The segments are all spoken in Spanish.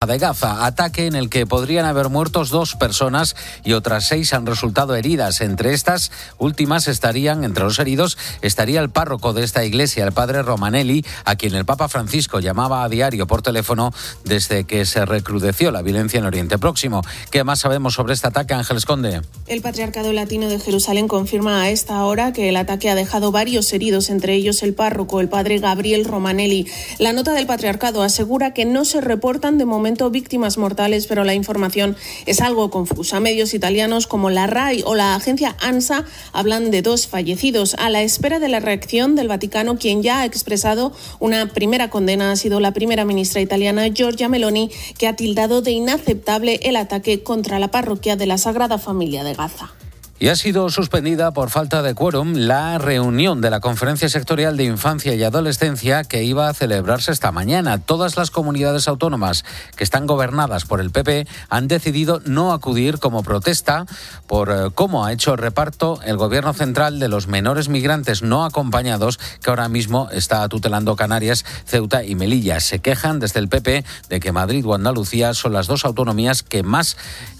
de Gaza, ataque en el que podrían haber muerto 2 personas y otras 6 han resultado heridas. Entre estas últimas entre los heridos estaría el párroco de esta iglesia, el padre Romanelli, a quien el Papa Francisco llamaba a diario por teléfono desde que se recrudeció la violencia en Oriente Próximo. ¿Qué más sabemos sobre este ataque, Ángeles Conde? El Patriarcado Latino de Jerusalén confirma a esta hora que el ataque ha dejado varios heridos, entre ellos el párroco, el padre Gabriel Romanelli. La nota del Patriarcado asegura que no se reportan de momento víctimas mortales, pero la información es algo confusa. Medios italianos como la RAI o la agencia ANSA hablan de 2 fallecidos. A la espera de la reacción del Vaticano, quien ya ha expresado una primera condena ha sido la primera ministra italiana Giorgia Meloni, que ha tildado de inaceptable el ataque contra la parroquia de la Sagrada Familia de Gaza. Y ha sido suspendida por falta de quórum la reunión de la Conferencia Sectorial de Infancia y Adolescencia que iba a celebrarse esta mañana. Todas las comunidades autónomas que están gobernadas por el PP han decidido no acudir como protesta por cómo ha hecho el reparto el Gobierno central de los menores migrantes no acompañados que ahora mismo está tutelando Canarias, Ceuta y Melilla. Se quejan desde el PP de que Madrid o Andalucía son las 2 autonomías que más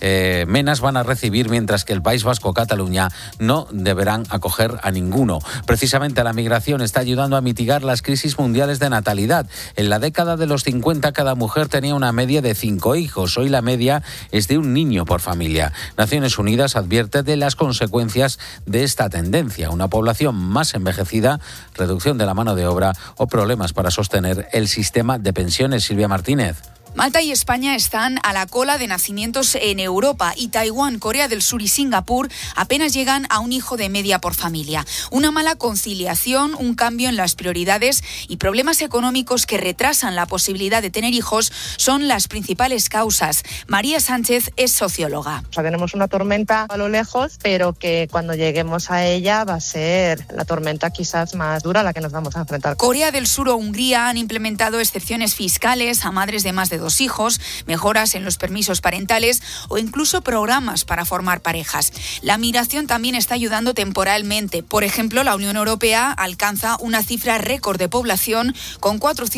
menas van a recibir, mientras que el País Vasco, Cataluña, no deberán acoger a ninguno. Precisamente la migración está ayudando a mitigar las crisis mundiales de natalidad. En la década de los 50 cada mujer tenía una media de 5 hijos. Hoy la media es de 1 niño por familia. Naciones Unidas advierte de las consecuencias de esta tendencia. Una población más envejecida, reducción de la mano de obra o problemas para sostener el sistema de pensiones. Silvia Martínez. Malta y España están a la cola de nacimientos en Europa y Taiwán, Corea del Sur y Singapur apenas llegan a 1 hijo de media por familia. Una mala conciliación, un cambio en las prioridades y problemas económicos que retrasan la posibilidad de tener hijos son las principales causas. María Sánchez es socióloga. Tenemos una tormenta a lo lejos, pero que cuando lleguemos a ella va a ser la tormenta quizás más dura a la que nos vamos a enfrentar. Corea del Sur o Hungría han implementado excepciones fiscales a madres de más de 2 hijos, mejoras en los permisos parentales o incluso programas para formar parejas. La migración también está ayudando temporalmente. Por ejemplo, la Unión Europea alcanza una cifra récord de población con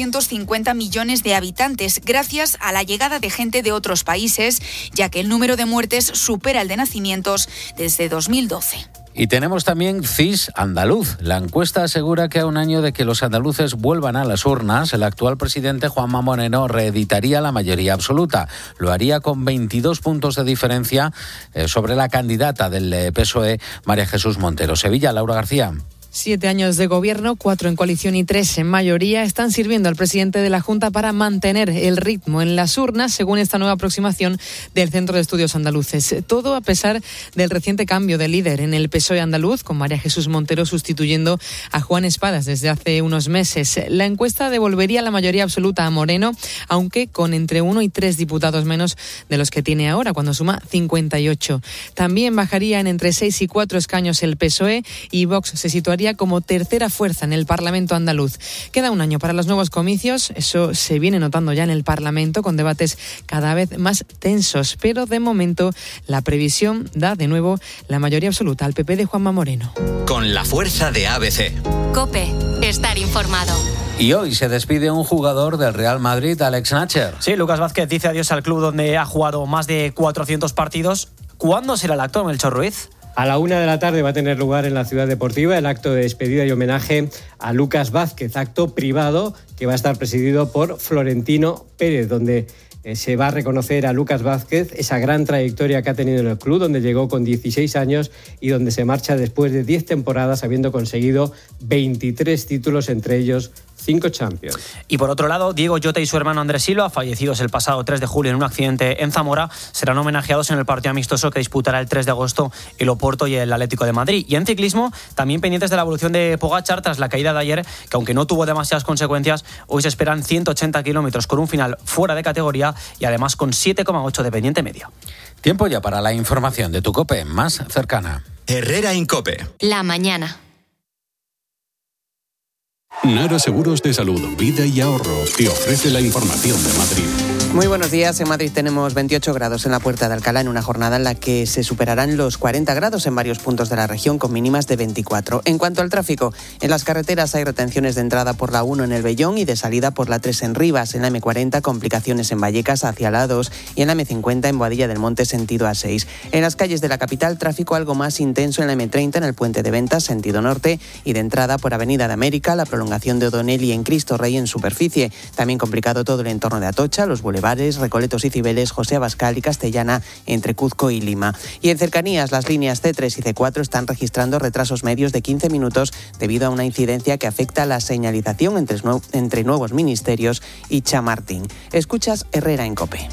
450 millones de habitantes gracias a la llegada de gente de otros países, ya que el número de muertes supera el de nacimientos desde 2012. Y tenemos también CIS andaluz. La encuesta asegura que a 1 año de que los andaluces vuelvan a las urnas, el actual presidente Juanma Moreno reeditaría la mayoría absoluta. Lo haría con 22 puntos de diferencia sobre la candidata del PSOE, María Jesús Montero. Sevilla, Laura García. 7 años de gobierno, 4 en coalición y 3 en mayoría, están sirviendo al presidente de la Junta para mantener el ritmo en las urnas, según esta nueva aproximación del Centro de Estudios Andaluces. Todo a pesar del reciente cambio de líder en el PSOE andaluz, con María Jesús Montero sustituyendo a Juan Espadas desde hace unos meses. La encuesta devolvería la mayoría absoluta a Moreno, aunque con entre 1 y 3 diputados menos de los que tiene ahora, cuando suma 58. También bajaría en entre 6 y 4 escaños el PSOE y Vox se situaría como tercera fuerza en el Parlamento andaluz. Queda 1 año para los nuevos comicios, eso se viene notando ya en el Parlamento con debates cada vez más tensos, pero de momento la previsión da de nuevo la mayoría absoluta al PP de Juanma Moreno. Con la fuerza de ABC. COPE, estar informado. Y hoy se despide un jugador del Real Madrid, Alex Nacher. Sí, Lucas Vázquez dice adiós al club donde ha jugado más de 400 partidos. ¿Cuándo será el acto, Melchor Ruiz? A la 1 de la tarde va a tener lugar en la Ciudad Deportiva el acto de despedida y homenaje a Lucas Vázquez, acto privado que va a estar presidido por Florentino Pérez, donde se va a reconocer a Lucas Vázquez esa gran trayectoria que ha tenido en el club, donde llegó con 16 años y donde se marcha después de 10 temporadas habiendo conseguido 23 títulos, entre ellos 5 Champions. Y por otro lado, Diego Jota y su hermano Andrés Silva, fallecidos el pasado 3 de julio en un accidente en Zamora, serán homenajeados en el partido amistoso que disputará el 3 de agosto el Oporto y el Atlético de Madrid. Y en ciclismo, también pendientes de la evolución de Pogačar tras la caída de ayer, que aunque no tuvo demasiadas consecuencias, hoy se esperan 180 kilómetros con un final fuera de categoría y además con 7,8 de pendiente medio. Tiempo ya para la información de tu COPE más cercana. Herrera Incope. La mañana. Nara Seguros de Salud, Vida y Ahorro te ofrece la información de Madrid. Muy buenos días. En Madrid tenemos 28 grados en la Puerta de Alcalá en una jornada en la que se superarán los 40 grados en varios puntos de la región con mínimas de 24. En cuanto al tráfico, en las carreteras hay retenciones de entrada por la 1 en el Vellón y de salida por la 3 en Rivas. En la M40 complicaciones en Vallecas hacia la 2 y en la M50 en Boadilla del Monte sentido A6. En las calles de la capital, tráfico algo más intenso en la M30 en el Puente de Ventas sentido norte y de entrada por Avenida de América, la prolongación de O'Donnell y en Cristo Rey en superficie. También complicado todo el entorno de Atocha, los bulevares Recoletos y Cibeles, José Abascal y Castellana entre Cuzco y Lima. Y en cercanías, las líneas C3 y C4 están registrando retrasos medios de 15 minutos debido a una incidencia que afecta la señalización entre Nuevos Ministerios y Chamartín. Escuchas Herrera en COPE.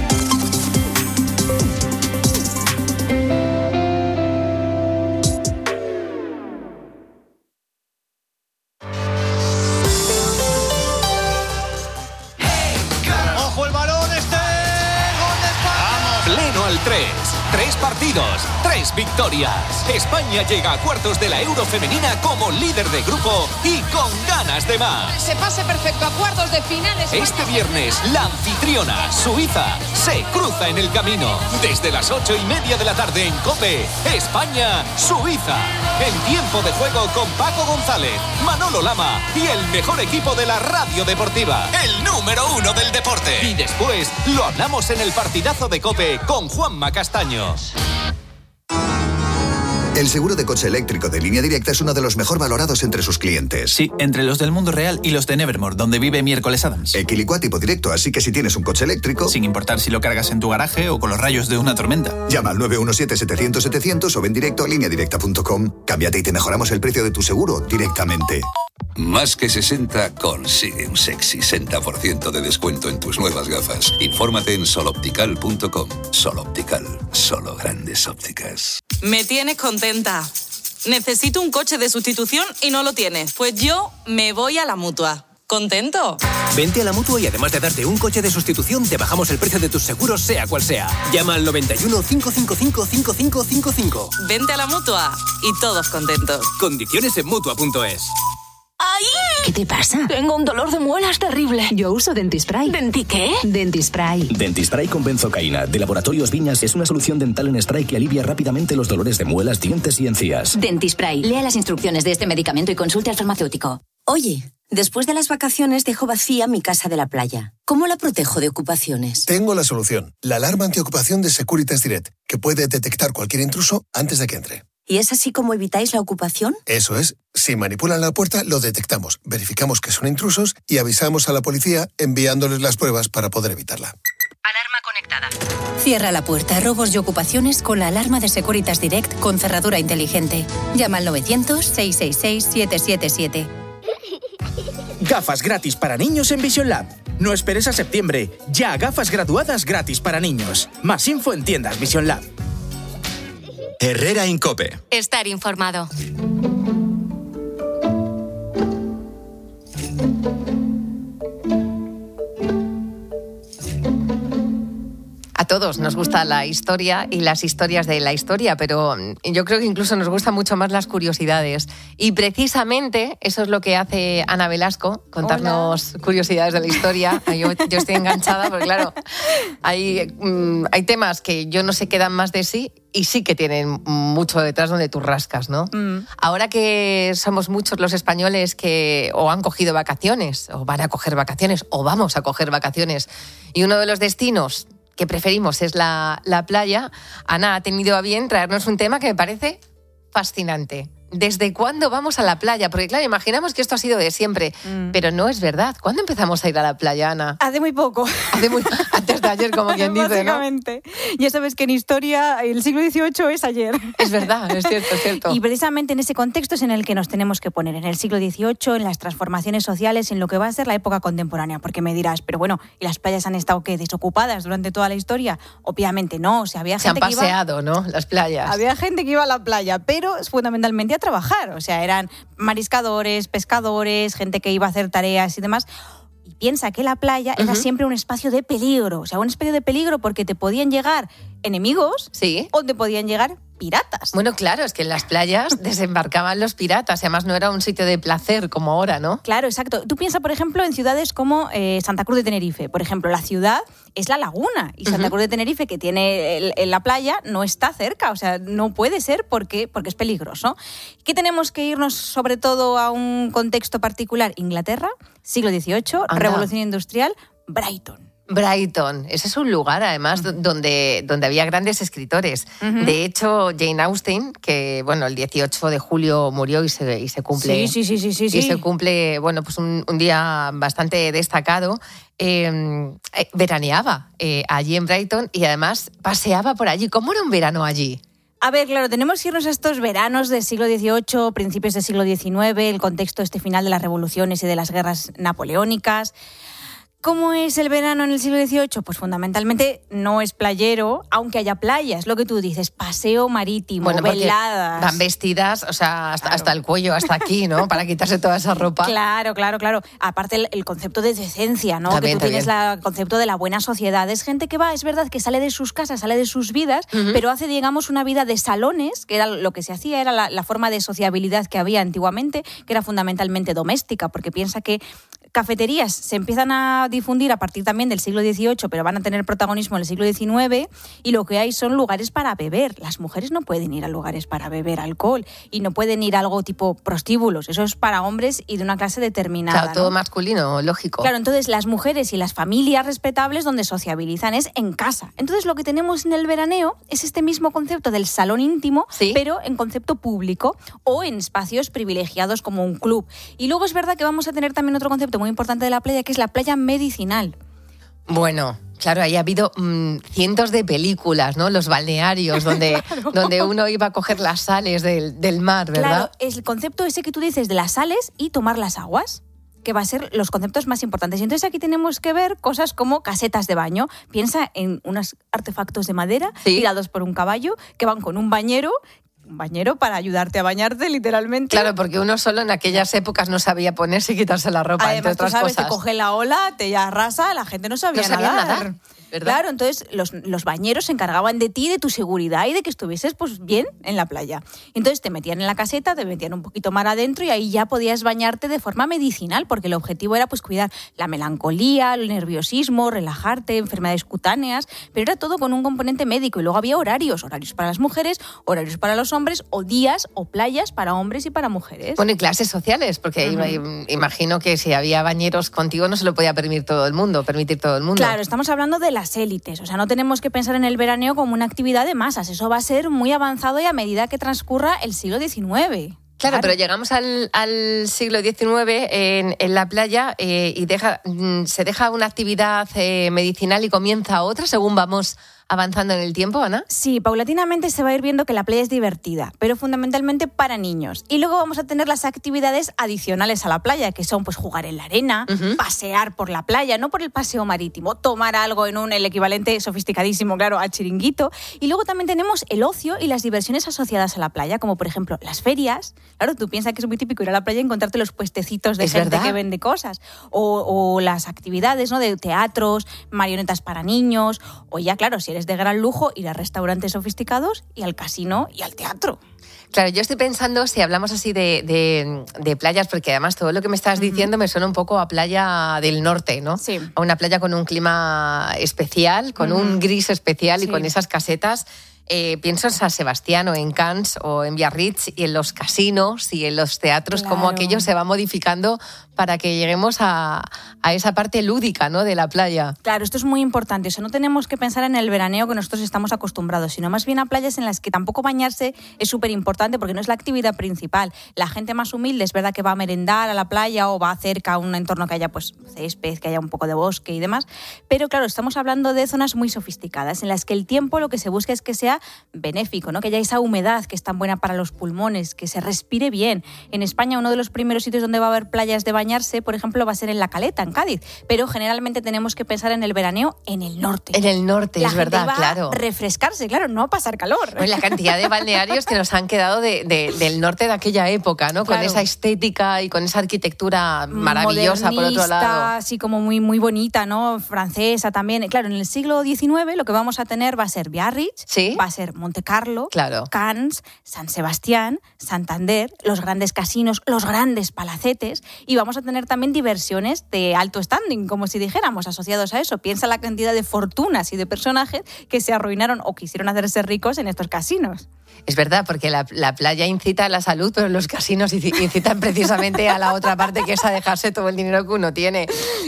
Tres partidos, 3 victorias. España llega a cuartos de la Euro femenina como líder de grupo y con ganas de más. Se pase perfecto a cuartos de finales. Este viernes, la anfitriona, Suiza, se cruza en el camino. Desde las 8:30 de la tarde en COPE, España-Suiza. En tiempo de juego con Paco González, Manolo Lama y el mejor equipo de la radio deportiva. El número 1 del deporte. Y después lo hablamos en el partidazo de COPE con Juanma Castaño. El seguro de coche eléctrico de Línea Directa es uno de los mejor valorados entre sus clientes. Sí, entre los del mundo real y los de Nevermore, donde vive Miércoles Adams. Equilicua tipo directo, así que si tienes un coche eléctrico... Sin importar si lo cargas en tu garaje o con los rayos de una tormenta. Llama al 917-700-700 o ven directo a lineadirecta.com. Cámbiate y te mejoramos el precio de tu seguro directamente. Más que 60 consigue un sexy 60% de descuento en tus nuevas gafas. Infórmate en soloptical.com. Soloptical, solo grandes ópticas. Me tienes contenta. Necesito un coche de sustitución y no lo tienes. Pues yo me voy a la Mutua. ¿Contento? Vente a la Mutua y además de darte un coche de sustitución, te bajamos el precio de tus seguros, sea cual sea. Llama al 91 555 5555. Vente a la Mutua y todos contentos. Condiciones en Mutua.es. ¡Ay! ¿Qué te pasa? Tengo un dolor de muelas terrible. Yo uso Dentispray. ¿Denti qué? Dentispray. Dentispray con benzocaína, de Laboratorios Viñas, es una solución dental en spray que alivia rápidamente los dolores de muelas, dientes y encías. Dentispray. Lea las instrucciones de este medicamento y consulte al farmacéutico. Oye, después de las vacaciones dejo vacía mi casa de la playa. ¿Cómo la protejo de ocupaciones? Tengo la solución. La alarma antiocupación de Securitas Direct, que puede detectar cualquier intruso antes de que entre. ¿Y es así como evitáis la ocupación? Eso es. Si manipulan la puerta, lo detectamos, verificamos que son intrusos y avisamos a la policía enviándoles las pruebas para poder evitarla. Alarma conectada. Cierra la puerta a robos y ocupaciones con la alarma de Securitas Direct con cerradura inteligente. Llama al 900-666-777. Gafas gratis para niños en Vision Lab. No esperes a septiembre. Ya gafas graduadas gratis para niños. Más info en tiendas Vision Lab. Herrera en COPE. Estar informado. A todos nos gusta la historia y las historias de la historia, pero yo creo que incluso nos gustan mucho más las curiosidades. Y precisamente eso es lo que hace Ana Velasco, contarnos curiosidades de la historia. Yo estoy enganchada porque, claro, hay temas que yo no sé qué dan más de sí y sí que tienen mucho detrás donde tú rascas, ¿no? Ahora que somos muchos los españoles que o han cogido vacaciones, o van a coger vacaciones, o vamos a coger vacaciones, y uno de los destinos que preferimos es la playa, Ana ha tenido a bien traernos un tema que me parece fascinante. ¿Desde cuándo vamos a la playa? Porque claro, imaginamos que esto ha sido de siempre, pero no es verdad. ¿Cuándo empezamos a ir a la playa, Ana? Hace muy poco. Antes de ayer, como quien dice, básicamente, ¿no? Ya sabes que en historia el siglo XVIII es ayer. Es verdad, es cierto, es cierto. Y precisamente en ese contexto es en el que nos tenemos que poner, en el siglo XVIII, en las transformaciones sociales, en lo que va a ser la época contemporánea. Porque me dirás, pero bueno, ¿y las playas han estado qué, desocupadas durante toda la historia? Obviamente no, o sea, había gente que iba... Se han paseado, ¿no? Las playas. Había gente que iba a la playa, pero fundamentalmente a trabajar, o sea, eran mariscadores, pescadores, gente que iba a hacer tareas y demás. Y piensa que la playa era siempre un espacio de peligro, o sea, un espacio de peligro porque te podían llegar enemigos, sí, donde podían llegar piratas. Bueno, claro, es que en las playas desembarcaban los piratas y además no era un sitio de placer como ahora, ¿no? Claro, exacto. Tú piensas, por ejemplo, en ciudades como Santa Cruz de Tenerife. Por ejemplo, la ciudad es la laguna y Santa Cruz de Tenerife, que tiene la playa, no está cerca. O sea, no puede ser porque es peligroso. ¿Qué tenemos que irnos sobre todo a un contexto particular? Inglaterra, siglo XVIII, Revolución Industrial, Brighton, ese es un lugar además donde había grandes escritores. De hecho, Jane Austen, que bueno, el 18 de julio murió y se cumple. Sí. Y se cumple, bueno, pues un día bastante destacado. Veraneaba allí en Brighton y además paseaba por allí. ¿Cómo era un verano allí? A ver, claro, tenemos que irnos a estos veranos del siglo XVIII, principios del siglo XIX, el contexto final de las revoluciones y de las guerras napoleónicas. ¿Cómo es el verano en el siglo XVIII? Pues fundamentalmente no es playero, aunque haya playas, lo que tú dices, paseo marítimo, veladas. Van vestidas, o sea, hasta el cuello, hasta aquí, ¿no? Para quitarse toda esa ropa. Claro. Aparte el concepto de decencia, ¿no? También, que tú tienes el concepto de la buena sociedad. Es gente que va, es verdad, que sale de sus casas, sale de sus vidas, pero hace, digamos, una vida de salones, que era lo que se hacía, era la forma de sociabilidad que había antiguamente, que era fundamentalmente doméstica, porque piensa que cafeterías se empiezan a difundir a partir también del siglo XVIII, pero van a tener protagonismo en el siglo XIX, y lo que hay son lugares para beber. Las mujeres no pueden ir a lugares para beber alcohol y no pueden ir a algo tipo prostíbulos. Eso es para hombres y de una clase determinada. Claro, todo masculino, lógico. Claro, entonces las mujeres y las familias respetables donde sociabilizan es en casa. Entonces lo que tenemos en el veraneo es este mismo concepto del salón íntimo, pero en concepto público o en espacios privilegiados como un club. Y luego es verdad que vamos a tener también otro concepto muy importante de la playa, que es la playa medicinal. Bueno, claro, ahí ha habido cientos de películas, ¿no? Los balnearios, donde uno iba a coger las sales del mar, ¿verdad? Claro, es el concepto ese que tú dices de las sales y tomar las aguas, que va a ser los conceptos más importantes. Y entonces aquí tenemos que ver cosas como casetas de baño. Piensa en unos artefactos de madera tirados por un caballo que van con un bañero para ayudarte a bañarte, literalmente. Claro, porque uno solo en aquellas épocas no sabía ponerse y quitarse la ropa, además, entre otras tú sabes, cosas. Te coge la ola, te arrasa, la gente no sabía nadar. ¿Verdad? Claro, entonces los bañeros se encargaban de ti, de tu seguridad y de que estuvieses pues bien en la playa. Entonces te metían en la caseta, te metían un poquito más adentro y ahí ya podías bañarte de forma medicinal, porque el objetivo era pues cuidar la melancolía, el nerviosismo, relajarte, enfermedades cutáneas, pero era todo con un componente médico. Y luego había horarios para las mujeres, horarios para los hombres, o días o playas para hombres y para mujeres. Bueno, y clases sociales, porque imagino que si había bañeros contigo no se lo podía permitir todo el mundo. Claro, estamos hablando de las élites, o sea, no tenemos que pensar en el veraneo como una actividad de masas, eso va a ser muy avanzado y a medida que transcurra el siglo XIX. Claro, pero llegamos al siglo XIX en la playa y se deja una actividad medicinal y comienza otra según vamos avanzando en el tiempo, Ana. Sí, paulatinamente se va a ir viendo que la playa es divertida, pero fundamentalmente para niños. Y luego vamos a tener las actividades adicionales a la playa, que son pues jugar en la arena, pasear por la playa, no por el paseo marítimo, tomar algo en el equivalente sofisticadísimo, claro, a chiringuito. Y luego también tenemos el ocio y las diversiones asociadas a la playa, como por ejemplo las ferias. Claro, tú piensas que es muy típico ir a la playa y encontrarte los puestecitos de gente que vende cosas. O las actividades, ¿no?, de teatros, marionetas para niños, o ya, claro, si eres de gran lujo, ir a restaurantes sofisticados y al casino y al teatro. Claro, yo estoy pensando, si hablamos así de playas, porque además todo lo que me estás diciendo me suena un poco a playa del norte, ¿no? Sí. A una playa con un clima especial, con un gris especial y con esas casetas. Pienso en San Sebastián o en Cannes o en Biarritz y en los casinos y en los teatros, cómo aquello se va modificando para que lleguemos a esa parte lúdica, ¿no?, de la playa. Claro, esto es muy importante. Eso no tenemos que pensar en el veraneo que nosotros estamos acostumbrados, sino más bien a playas en las que tampoco bañarse es súper importante porque no es la actividad principal. La gente más humilde es verdad que va a merendar a la playa o va cerca a un entorno que haya pues césped, que haya un poco de bosque y demás, pero claro, estamos hablando de zonas muy sofisticadas en las que el tiempo lo que se busca es que sea sea benéfico, ¿no? Que haya esa humedad que es tan buena para los pulmones, que se respire bien. En España, uno de los primeros sitios donde va a haber playas de bañarse, por ejemplo, va a ser en La Caleta, en Cádiz. Pero generalmente tenemos que pensar en el veraneo en el norte. En el norte, es verdad, va claro. A refrescarse, claro, no a pasar calor. Pues la cantidad de balnearios que nos han quedado del norte de aquella época, ¿no? Claro. Con esa estética y con esa arquitectura maravillosa, por otro lado. Así como muy, muy bonita, ¿no? Francesa también. Claro, en el siglo XIX lo que vamos a tener va a ser Biarritz, va a ser Monte Carlo, Cannes, San Sebastián, Santander, los grandes casinos, los grandes palacetes, y vamos a tener también diversiones de alto standing, como si dijéramos, asociados a eso. Piensa la cantidad de fortunas y de personajes que se arruinaron o quisieron hacerse ricos en estos casinos. Es verdad, porque la playa incita a la salud, pero los casinos incitan precisamente a la otra parte, que es a dejarse todo el dinero que uno tiene.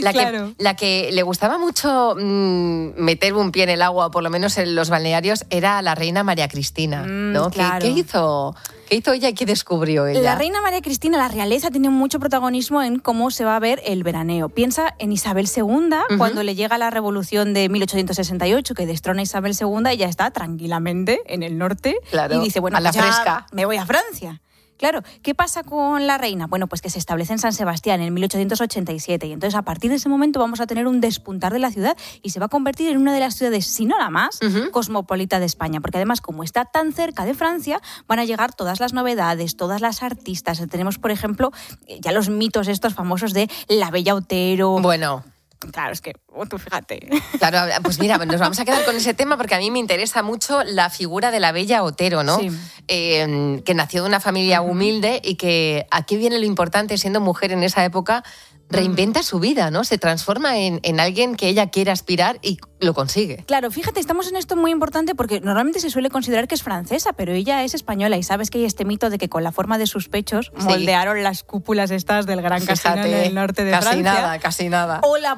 La que le gustaba mucho meter un pie en el agua, por lo menos en los balnearios, era la reina María Cristina, ¿no? Claro. ¿Qué hizo ella y qué descubrió ella? La reina María Cristina, la realeza, tiene mucho protagonismo en cómo se va a ver el veraneo. Piensa en Isabel II, cuando le llega la revolución de 1868, que destrona a Isabel II, ella está tranquilamente en el norte y dice, bueno, a la pues fresca. Me voy a Francia. Claro, ¿qué pasa con la reina? Bueno, pues que se establece en San Sebastián en 1887 y entonces a partir de ese momento vamos a tener un despuntar de la ciudad y se va a convertir en una de las ciudades, si no la más, cosmopolita de España, porque además como está tan cerca de Francia, van a llegar todas las novedades, todas las artistas. Tenemos, por ejemplo, ya los mitos estos famosos de la Bella Otero. Bueno... Claro, es que tú fíjate. Claro, pues mira, nos vamos a quedar con ese tema porque a mí me interesa mucho la figura de la Bella Otero, ¿no? Sí. Que nació de una familia humilde y que aquí viene lo importante, siendo mujer en esa época, reinventa su vida, ¿no? Se transforma en alguien que ella quiere aspirar y lo consigue. Claro, fíjate, estamos en esto muy importante porque normalmente se suele considerar que es francesa, pero ella es española y sabes que hay este mito de que con la forma de sus pechos moldearon las cúpulas estas del Gran Casino en el norte de Francia. Casi nada.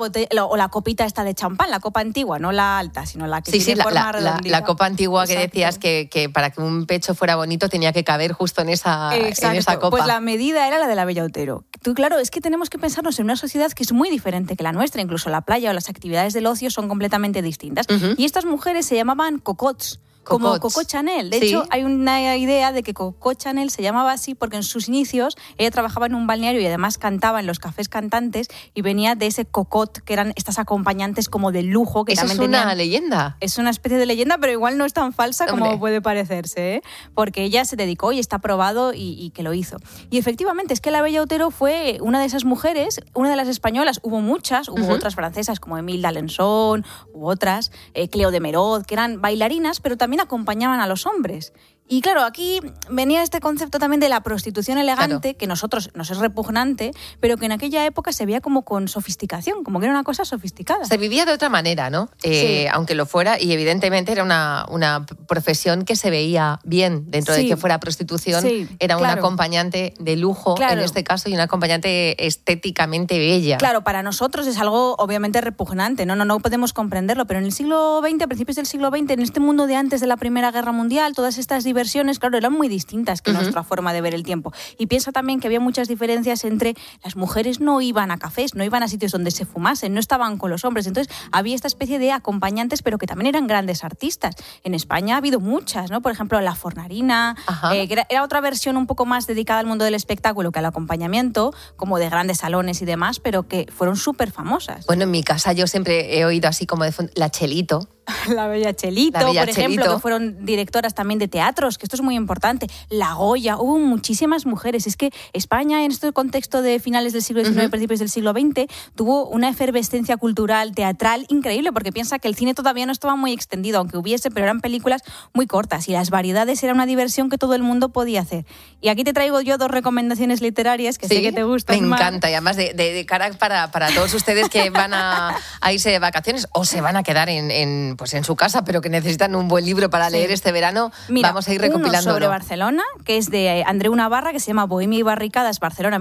O la copita esta de champán, la copa antigua, no la alta, sino la que tiene forma redondita. La copa antigua. Exacto. Que decías que para que un pecho fuera bonito tenía que caber justo en esa copa. Pues la medida era la de la Bella Otero. Claro, es que tenemos que pensarnos en una sociedad que es muy diferente que la nuestra, incluso la playa o las actividades del ocio son completamente distintas. Y estas mujeres se llamaban cocottes. Como Coco Chanel. De hecho, hay una idea de que Coco Chanel se llamaba así porque en sus inicios ella trabajaba en un balneario y además cantaba en los cafés cantantes y venía de ese cocotte, que eran estas acompañantes como de lujo. Que ¿Eso es una leyenda? Es una especie de leyenda, pero igual no es tan falsa como puede parecerse, ¿eh? Porque ella se dedicó y está probado y que lo hizo. Y efectivamente, es que la Bella Otero fue una de esas mujeres, una de las españolas. Hubo muchas, hubo otras francesas como Émile d'Alençon, hubo otras, Cleo de Merode, que eran bailarinas, pero también acompañaban a los hombres. Y claro, aquí venía este concepto también de la prostitución elegante, que nosotros nos es repugnante, pero que en aquella época se veía como con sofisticación, como que era una cosa sofisticada. Se vivía de otra manera, ¿no? Sí. Aunque lo fuera, y evidentemente era una profesión que se veía bien dentro de que fuera prostitución. Era una acompañante de lujo, en este caso, y una acompañante estéticamente bella. Claro, para nosotros es algo obviamente repugnante, no podemos comprenderlo, pero en el siglo XX, a principios del siglo XX, en este mundo de antes de la Primera Guerra Mundial, todas estas diversiones, claro, eran muy distintas que nuestra forma de ver el tiempo. Y piensa también que había muchas diferencias entre las mujeres no iban a cafés, no iban a sitios donde se fumasen, no estaban con los hombres. Entonces había esta especie de acompañantes, pero que también eran grandes artistas. En España ha habido muchas, ¿no? Por ejemplo, La Fornarina, que era otra versión un poco más dedicada al mundo del espectáculo que al acompañamiento, como de grandes salones y demás, pero que fueron súper famosas. Bueno, en mi casa yo siempre he oído así como de fondo, la Chelito. La Bella Chelito, por ejemplo, que fueron directoras también de teatros, que esto es muy importante. La Goya, hubo muchísimas mujeres. Es que España, en este contexto de finales del siglo XIX, principios del siglo XX, tuvo una efervescencia cultural, teatral increíble, porque piensa que el cine todavía no estaba muy extendido, aunque hubiese, pero eran películas muy cortas y las variedades era una diversión que todo el mundo podía hacer. Y aquí te traigo yo 2 recomendaciones literarias que sé que te gustan. Me encanta, y además de cara para todos ustedes que van a irse de vacaciones o se van a quedar en su casa, pero que necesitan un buen libro para leer este verano. Mira, vamos a ir recopilándolo. Uno sobre Barcelona, que es de Andreu Navarra, que se llama Bohemia y Barricadas, Barcelona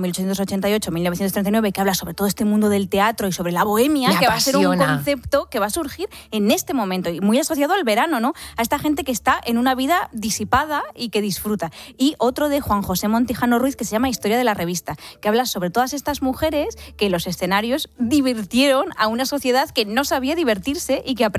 1888-1939, que habla sobre todo este mundo del teatro y sobre la bohemia, que va a ser un concepto que va a surgir en este momento y muy asociado al verano, ¿no? A esta gente que está en una vida disipada y que disfruta. Y otro de Juan José Montijano Ruiz, que se llama Historia de la revista, que habla sobre todas estas mujeres que en los escenarios divirtieron a una sociedad que no sabía divertirse y que aprendió a divertirse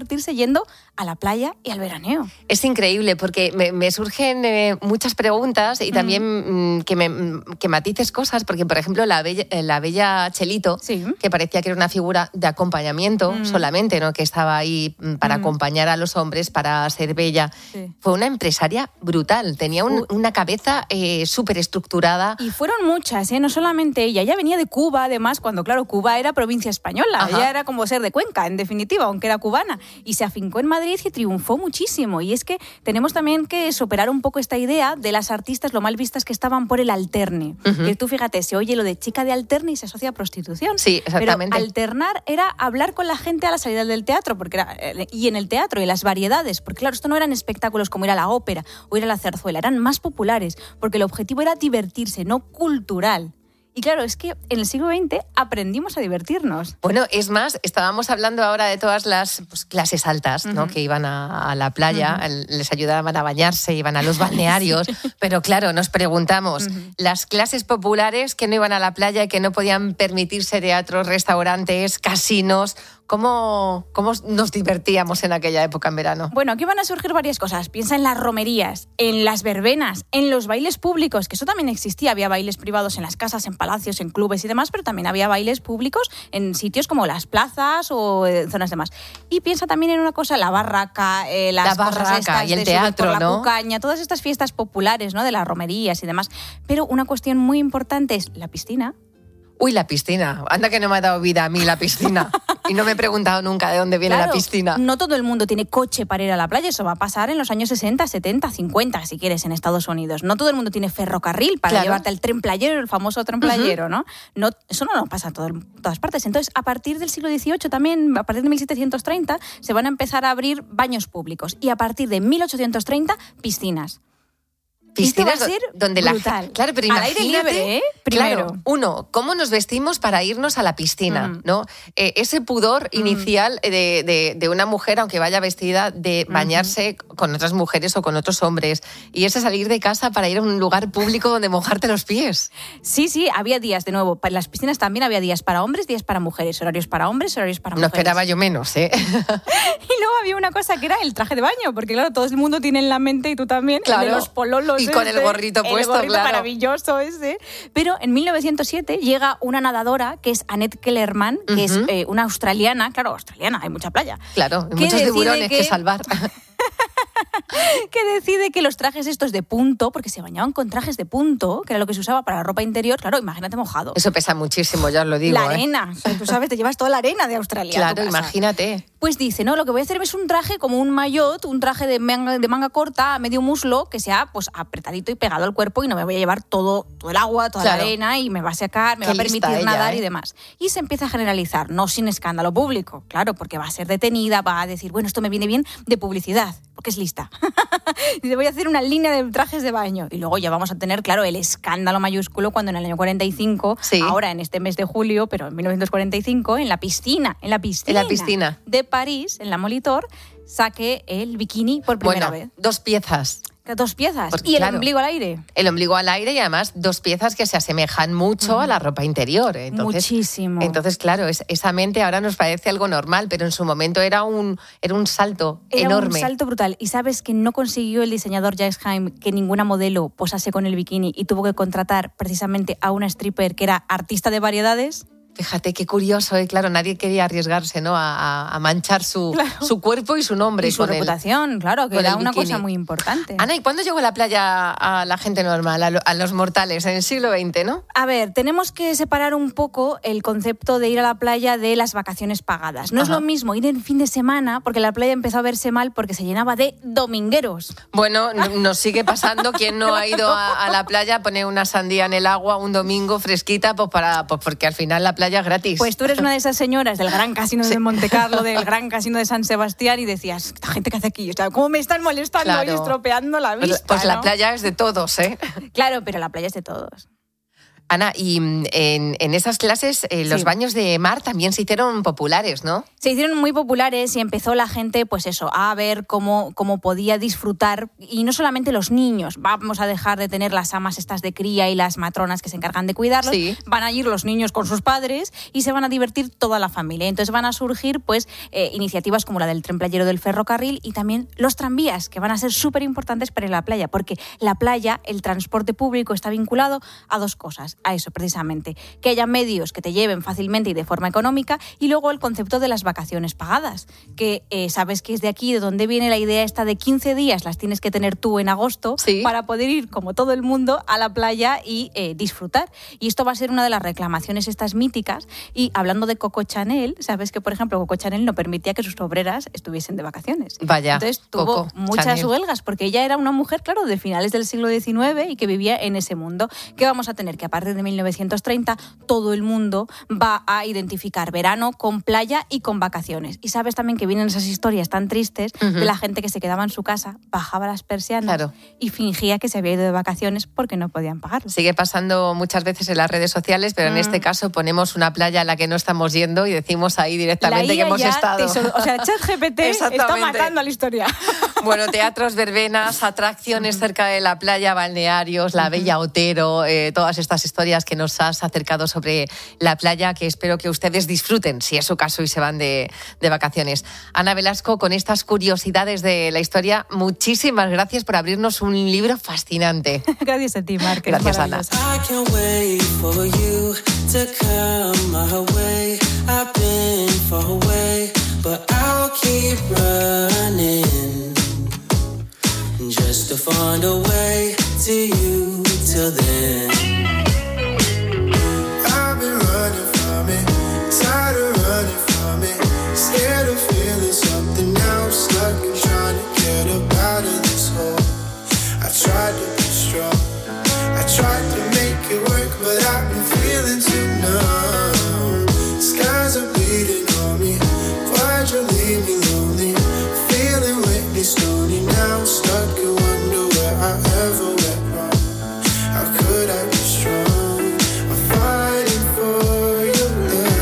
divertirse yendo a la playa y al veraneo. Es increíble porque me surgen muchas preguntas y también que matices cosas, porque por ejemplo la bella Chelito, que parecía que era una figura de acompañamiento solamente, ¿no? Que estaba ahí para acompañar a los hombres, para ser bella. Sí. Fue una empresaria brutal, tenía una cabeza súper estructurada. Y fueron muchas, no solamente ella venía de Cuba, además, cuando claro, Cuba era provincia española, Ajá. Ella era como ser de Cuenca, en definitiva, aunque era cubana, y se afincó en Madrid y triunfó muchísimo. Y es que tenemos también que superar un poco esta idea de las artistas lo mal vistas que estaban por el alterne. Que tú fíjate, se oye lo de chica de alterne y se asocia a prostitución. Sí, exactamente. Pero alternar era hablar con la gente a la salida del teatro, porque y en el teatro, y las variedades, porque claro, esto no eran espectáculos como ir a la ópera o ir a la zarzuela, eran más populares, porque el objetivo era divertirse, no cultural. Y claro, es que en el siglo XX aprendimos a divertirnos. Bueno, es más, estábamos hablando ahora de todas las clases altas, ¿no? Que iban a la playa, les ayudaban a bañarse, iban a los balnearios, pero claro, nos preguntamos, las clases populares que no iban a la playa y que no podían permitirse teatros, restaurantes, casinos, ¿cómo nos divertíamos en aquella época en verano? Bueno, aquí van a surgir varias cosas. Piensa en las romerías, en las verbenas, en los bailes públicos, que eso también existía. Había bailes privados en las casas, en palacios, en clubes y demás, pero también había bailes públicos en sitios como las plazas o en zonas demás. Y piensa también en una cosa, la barraca, las cosas estas y el teatro, por la ¿no? Cucaña, todas estas fiestas populares, ¿no? De las romerías y demás. Pero una cuestión muy importante es la piscina. Uy, la piscina. Anda que no me ha dado vida a mí la piscina. Y no me he preguntado nunca de dónde viene la piscina. No todo el mundo tiene coche para ir a la playa. Eso va a pasar en los años 60, 70, 50, si quieres, en Estados Unidos. No todo el mundo tiene ferrocarril para llevarte al tren playero, el famoso tren playero, ¿no? Eso no pasa en todas partes. Entonces, a partir del siglo XVIII también, a partir de 1730, se van a empezar a abrir baños públicos. Y a partir de 1830, piscinas. Piscinas va a ser donde brutal. Claro, pero al aire libre, ¿eh? Primero. Claro, uno, ¿cómo nos vestimos para irnos a la piscina? ¿No? Ese pudor inicial de una mujer, aunque vaya vestida, de bañarse con otras mujeres o con otros hombres. Y ese salir de casa para ir a un lugar público donde mojarte los pies. Sí, había días, de nuevo. Para las piscinas también había días para hombres, días para mujeres. Horarios para hombres, horarios para mujeres. No esperaba yo menos, ¿eh? Y luego había una cosa que era el traje de baño, porque claro, todo el mundo tiene en la mente, y tú también, claro. El de los pololos. Y con el gorrito puesto, el gorrito claro. Maravilloso ese. Pero en 1907 llega una nadadora que es Annette Kellerman, que es una australiana. Claro, australiana, hay mucha playa. Claro, hay muchos tiburones que salvar. Que decide que los trajes estos de punto, porque se bañaban con trajes de punto, que era lo que se usaba para la ropa interior, claro, imagínate mojado. Eso pesa muchísimo, ya os lo digo. La arena, o sea, tú sabes, te llevas toda la arena de Australia. Claro, imagínate. Pues dice, no, lo que voy a hacer es un traje como un maillot, un traje de manga corta a medio muslo, que sea pues apretadito y pegado al cuerpo, y no me voy a llevar todo el agua, toda la arena, y me va a secar, me va a permitir nadar y demás. Y se empieza a generalizar, no sin escándalo público, claro, porque va a ser detenida, va a decir, bueno, esto me viene bien de publicidad, porque es lista. Dice, voy a hacer una línea de trajes de baño. Y luego ya vamos a tener, claro, el escándalo mayúsculo cuando en el año 45, ahora en este mes de julio, pero en 1945, en la piscina de París, en la Molitor, saque el bikini por primera vez. 2 piezas. 2 piezas. Porque, y el ombligo al aire. El ombligo al aire y además 2 piezas que se asemejan mucho a la ropa interior. Entonces, muchísimo. Entonces, claro, esa mente ahora nos parece algo normal, pero en su momento era un salto enorme. Era un salto brutal. Y sabes que no consiguió el diseñador Jacques Haim que ninguna modelo posase con el bikini y tuvo que contratar precisamente a una stripper que era artista de variedades. Fíjate qué curioso, claro, nadie quería arriesgarse, ¿no? A manchar su cuerpo y su nombre. Y su reputación, claro, que era una cosa muy importante. Ana, ¿y cuándo llegó la playa a la gente normal, a los mortales? En el siglo XX, ¿no? A ver, tenemos que separar un poco el concepto de ir a la playa de las vacaciones pagadas. No es lo mismo ir en fin de semana, porque la playa empezó a verse mal porque se llenaba de domingueros. Bueno, nos sigue pasando. ¿Quién no ha ido a la playa a poner una sandía en el agua un domingo fresquita? Pues porque al final la playa es gratis. Pues tú eres una de esas señoras del Gran Casino de Montecarlo, del Gran Casino de San Sebastián, y decías, esta gente que hace aquí, o sea, ¿cómo me están molestando y estropeando la vista? Pues la playa es de todos, ¿eh? Claro, pero la playa es de todos. Ana, y en esas clases los baños de mar también se hicieron populares, ¿no? Se hicieron muy populares y empezó la gente, pues eso, a ver cómo podía disfrutar. Y no solamente los niños, vamos a dejar de tener las amas estas de cría y las matronas que se encargan de cuidarlos. Sí. Van a ir los niños con sus padres y se van a divertir toda la familia. Entonces van a surgir pues iniciativas como la del tren playero del ferrocarril y también los tranvías, que van a ser súper importantes para la playa, porque la playa, el transporte público, está vinculado a dos cosas. A eso precisamente, que haya medios que te lleven fácilmente y de forma económica, y luego el concepto de las vacaciones pagadas, que sabes que es de aquí de donde viene la idea esta de 15 días las tienes que tener tú en agosto para poder ir como todo el mundo a la playa y disfrutar. Y esto va a ser una de las reclamaciones estas míticas. Y hablando de Coco Chanel, sabes que por ejemplo Coco Chanel no permitía que sus obreras estuviesen de vacaciones. Vaya. Entonces tuvo muchas Chanel. Huelgas, porque ella era una mujer, claro, de finales del siglo XIX y que vivía en ese mundo. ¿Qué vamos a tener? Que a partir de 1930 todo el mundo va a identificar verano con playa y con vacaciones. Y sabes también que vienen esas historias tan tristes de la gente que se quedaba en su casa, bajaba las persianas y fingía que se había ido de vacaciones porque no podían pagarlo. Sigue pasando muchas veces en las redes sociales, pero en este caso ponemos una playa a la que no estamos yendo y decimos ahí directamente que hemos estado. O sea, ChatGPT está matando a la historia. Bueno, teatros, verbenas, atracciones cerca de la playa, balnearios, la Bella Otero, todas estas historias que nos has acercado sobre la playa, que espero que ustedes disfruten, si es su caso, y se van de vacaciones. Ana Velasco, con estas curiosidades de la historia, muchísimas gracias por abrirnos un libro fascinante. Gracias a ti, Marc. Gracias, Ana. Just to find a way to you till then. I've been running from it, tired of running from it, scared of feeling something now, stuck and trying to get up out of this hole. I tried to be strong, I tried to make it work, but I've been feeling too numb. Skies are bleeding on me, why'd you leave me lonely? Feeling wetly stony now, stuck and wonder where I ever went wrong. How could I be strong? I'm fighting for your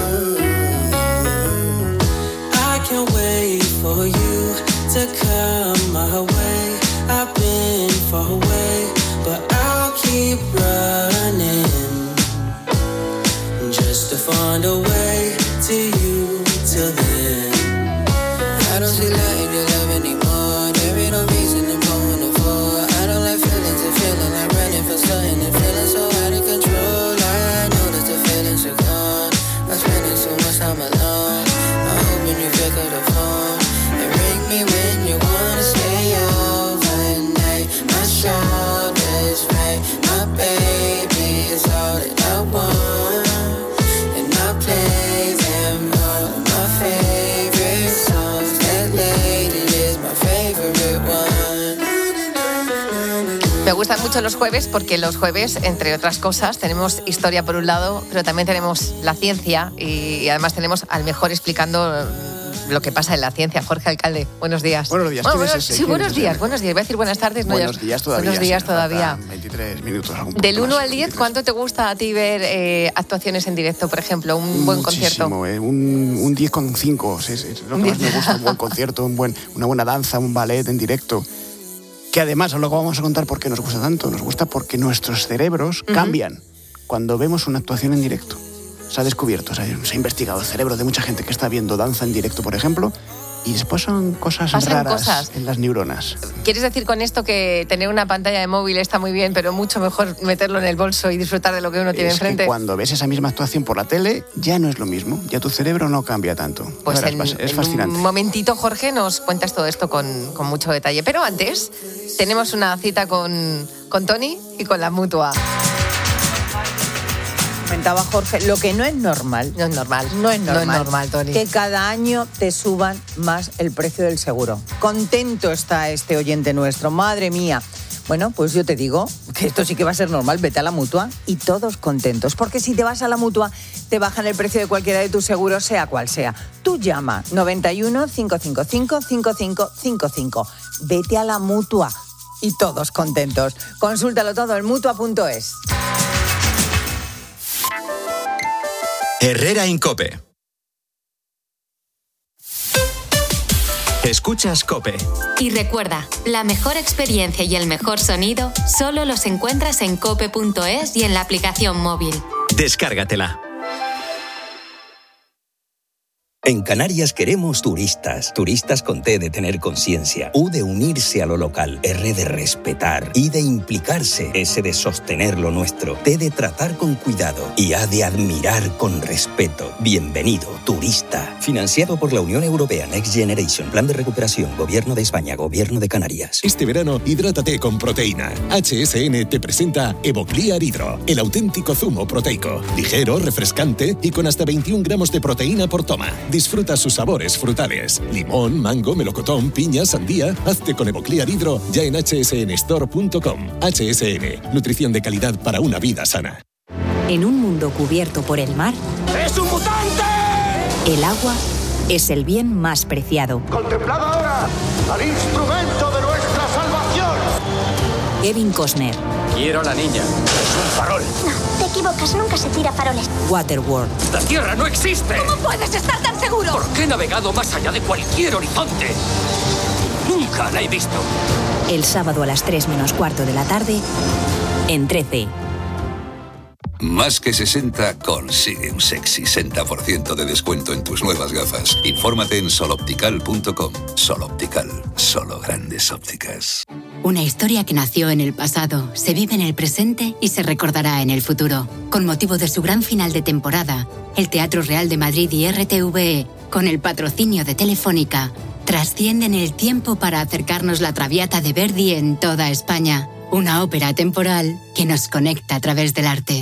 love. I can't wait for you to come my way. I've been far away, but I'll keep running just to find a way to you till then. I don't see light in your love anymore. There ain't no reason I'm going to fall. I don't like feelings and feeling like running for something and feeling so out of control. I know that the feelings are gone. I'm spending so much time alone. I'm hoping you pick up the phone and ring me when you wanna stay overnight. My shoulders right, my baby is all that I want, and I play them all my favorite songs. That lady is my favorite one. Me gustan mucho los jueves porque los jueves, entre otras cosas, tenemos historia por un lado, pero también tenemos la ciencia y además tenemos al mejor explicando lo que pasa en la ciencia. Jorge Alcalde, buenos días. Buenos días. Sí, buenos días. Voy a decir buenas tardes. Buenos días todavía. Buenos días todavía. 23 minutos. Del 1 al 10, ¿cuánto te gusta a ti ver actuaciones en directo, por ejemplo? Un buen concierto. Un 10,5. Es lo que más me gusta, un buen concierto, una buena danza, un ballet en directo. Que además, luego vamos a contar por qué nos gusta tanto. Nos gusta porque nuestros cerebros cambian cuando vemos una actuación en directo. Se ha descubierto, se ha investigado el cerebro de mucha gente que está viendo danza en directo, por ejemplo, y después son cosas raras en las neuronas. ¿Quieres decir con esto que tener una pantalla de móvil está muy bien, pero mucho mejor meterlo en el bolso y disfrutar de lo que uno tiene enfrente? Que cuando ves esa misma actuación por la tele, ya no es lo mismo, ya tu cerebro no cambia tanto. Pues es fascinante. Un momentito, Jorge, nos cuentas todo esto con mucho detalle. Pero antes, tenemos una cita con Tony y con la Mutua. Comentaba Jorge, lo que no es normal. No es normal. No es normal. No es normal, Tony. Que cada año te suban más el precio del seguro. Contento está este oyente nuestro, madre mía. Bueno, pues yo te digo que esto sí que va a ser normal. Vete a la Mutua y todos contentos. Porque si te vas a la Mutua, te bajan el precio de cualquiera de tus seguros, sea cual sea. Tú llama 91 555 5555. Vete a la Mutua y todos contentos. Consúltalo todo en Mutua.es. Herrera Incope. Escuchas COPE. Y recuerda, la mejor experiencia y el mejor sonido solo los encuentras en cope.es y en la aplicación móvil. Descárgatela. En Canarias queremos turistas. Turistas con T de tener conciencia, U de unirse a lo local, R de respetar, I de implicarse, S de sostener lo nuestro, T de tratar con cuidado y A de admirar con respeto. Bienvenido, turista. Financiado por la Unión Europea Next Generation, Plan de Recuperación, Gobierno de España, Gobierno de Canarias. Este verano, hidrátate con proteína. HSN te presenta Evoclear Hydro, el auténtico zumo proteico. Ligero, refrescante y con hasta 21 gramos de proteína por toma. Disfruta sus sabores frutales. Limón, mango, melocotón, piña, sandía. Hazte con Evoclear Hydro ya en hsnstore.com. HSN, nutrición de calidad para una vida sana. En un mundo cubierto por el mar, ¡es un mutante! El agua es el bien más preciado. ¡Contemplad ahora al instrumento de nuestra salvación! Kevin Costner. Quiero a la niña. Es un farol. Te equivocas, nunca se tira faroles. Waterworld. ¡La Tierra no existe! ¿Cómo puedes estar tan seguro? Porque he navegado más allá de cualquier horizonte. Nunca la he visto. El sábado a las 3:15 de la tarde, en 13. Más que 60 consigue un sexy 60% de descuento en tus nuevas gafas. Infórmate en soloptical.com. Soloptical, solo grandes ópticas. Una historia que nació en el pasado, se vive en el presente y se recordará en el futuro. Con motivo de su gran final de temporada, el Teatro Real de Madrid y RTVE, con el patrocinio de Telefónica, trascienden el tiempo para acercarnos la Traviata de Verdi en toda España. Una ópera temporal que nos conecta a través del arte.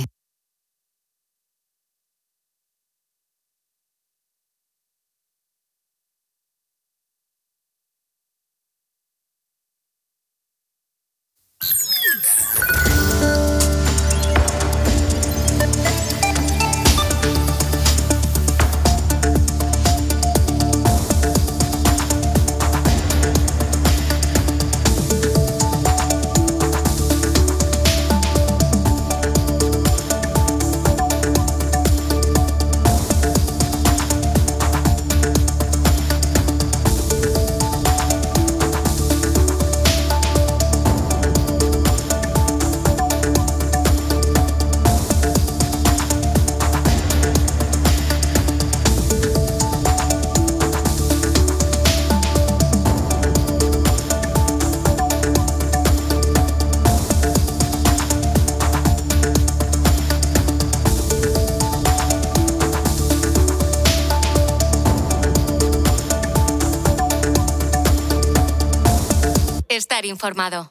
Estar informado.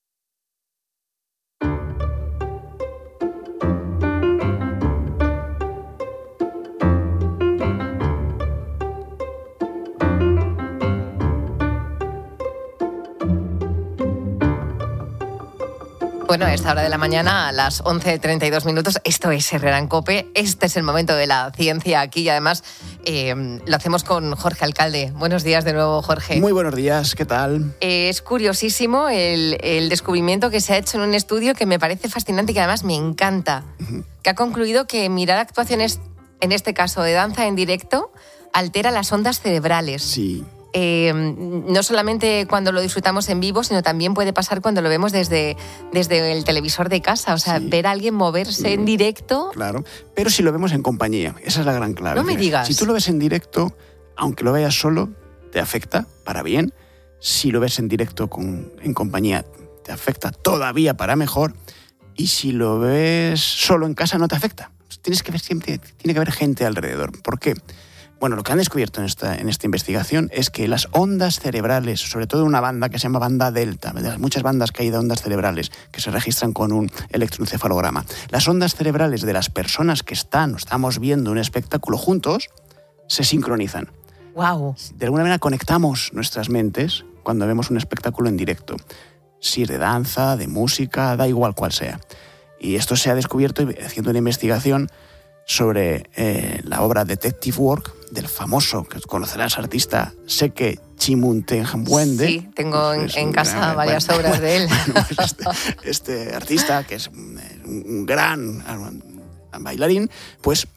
Bueno, a esta hora de la mañana, a las 11:32 minutos, esto es Herrera en COPE. Este es el momento de la ciencia aquí y además lo hacemos con Jorge Alcalde. Buenos días de nuevo, Jorge. Muy buenos días, ¿qué tal? Es curiosísimo el descubrimiento que se ha hecho en un estudio que me parece fascinante y que además me encanta, que ha concluido que mirar actuaciones, en este caso de danza en directo, altera las ondas cerebrales. Sí. No solamente cuando lo disfrutamos en vivo, sino también puede pasar cuando lo vemos desde el televisor de casa. O sea, sí. Ver a alguien moverse en directo. Claro, pero si lo vemos en compañía, esa es la gran clave. No me digas. Si tú lo ves en directo, aunque lo veas solo, te afecta para bien. Si lo ves en directo en compañía, te afecta todavía para mejor. Y si lo ves solo en casa, no te afecta. Tienes que ver siempre, tiene que haber gente alrededor. ¿Por qué? Bueno, lo que han descubierto en esta investigación es que las ondas cerebrales, sobre todo una banda que se llama banda delta, de las muchas bandas que hay de ondas cerebrales que se registran con un electroencefalograma, las ondas cerebrales de las personas que estamos viendo un espectáculo juntos, se sincronizan. ¡Wow! De alguna manera conectamos nuestras mentes cuando vemos un espectáculo en directo. Si es de danza, de música, da igual cual sea. Y esto se ha descubierto haciendo una investigación sobre la obra Detective Work del famoso, que conocerás, artista Seke Chimuntehwende. Sí, tengo en casa varias obras de él. Pues este artista, que es un gran bailarín, pues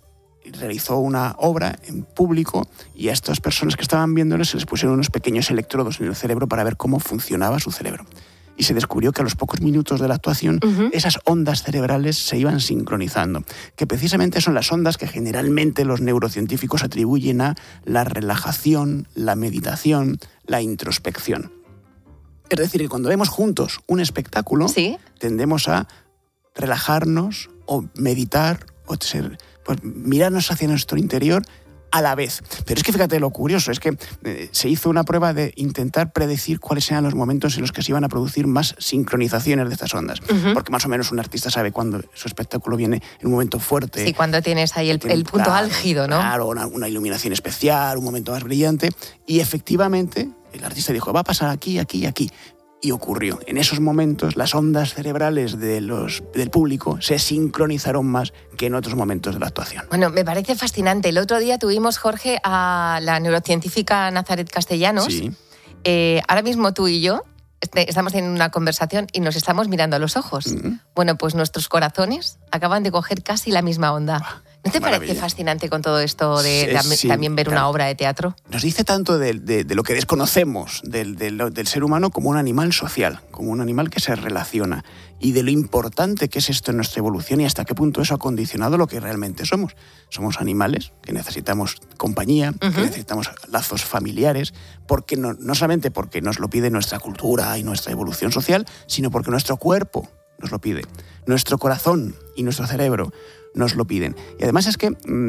realizó una obra en público y a estas personas que estaban viéndolo se les pusieron unos pequeños electrodos en el cerebro para ver cómo funcionaba su cerebro. Y se descubrió que a los pocos minutos de la actuación esas ondas cerebrales se iban sincronizando, que precisamente son las ondas que generalmente los neurocientíficos atribuyen a la relajación, la meditación, la introspección. Es decir, que cuando vemos juntos un espectáculo, tendemos a relajarnos o meditar o mirarnos hacia nuestro interior a la vez. Pero es que fíjate lo curioso, es que se hizo una prueba de intentar predecir cuáles eran los momentos en los que se iban a producir más sincronizaciones de estas ondas. Porque más o menos un artista sabe cuándo su espectáculo viene en un momento fuerte. Sí, cuando tienes ahí el punto álgido, ¿no? Claro, una iluminación especial, un momento más brillante. Y efectivamente, el artista dijo, va a pasar aquí, aquí y aquí. Y ocurrió. En esos momentos, las ondas cerebrales del público se sincronizaron más que en otros momentos de la actuación. Bueno, me parece fascinante. El otro día tuvimos, Jorge, a la neurocientífica Nazaret Castellanos. Sí. Ahora mismo tú y yo estamos en una conversación y nos estamos mirando a los ojos. Bueno, pues nuestros corazones acaban de coger casi la misma onda. ¿No te parece fascinante con todo esto de también ver una obra de teatro? Nos dice tanto de lo que desconocemos del ser humano como un animal social, como un animal que se relaciona, y de lo importante que es esto en nuestra evolución y hasta qué punto eso ha condicionado lo que realmente somos. Somos animales que necesitamos compañía, que necesitamos lazos familiares, porque no solamente porque nos lo pide nuestra cultura y nuestra evolución social, sino porque nuestro cuerpo nos lo pide, nuestro corazón y nuestro cerebro nos lo piden. Y además es que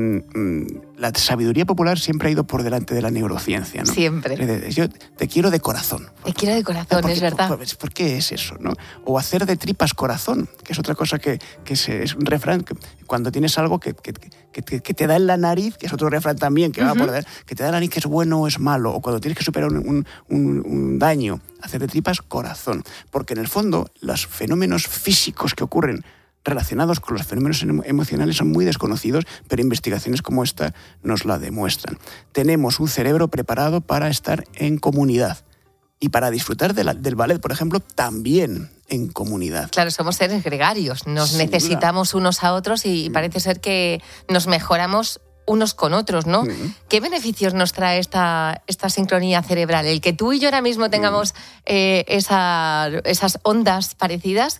la sabiduría popular siempre ha ido por delante de la neurociencia, ¿no? Siempre. Yo te quiero de corazón. Te quiero de corazón, es verdad. ¿Por qué es eso, no? O hacer de tripas corazón, que es otra cosa que es un refrán, que cuando tienes algo que te da en la nariz, que es otro refrán también, que va por delante, que te da en la nariz que es bueno o es malo, o cuando tienes que superar un daño, hacer de tripas corazón. Porque en el fondo, los fenómenos físicos que ocurren relacionados con los fenómenos emocionales son muy desconocidos, pero investigaciones como esta nos la demuestran. Tenemos un cerebro preparado para estar en comunidad y para disfrutar del ballet, por ejemplo, también en comunidad. Claro, somos seres gregarios, nos necesitamos unos a otros y parece ser que nos mejoramos unos con otros, ¿no? ¿Qué beneficios nos trae esta sincronía cerebral? El que tú y yo ahora mismo tengamos esas ondas parecidas,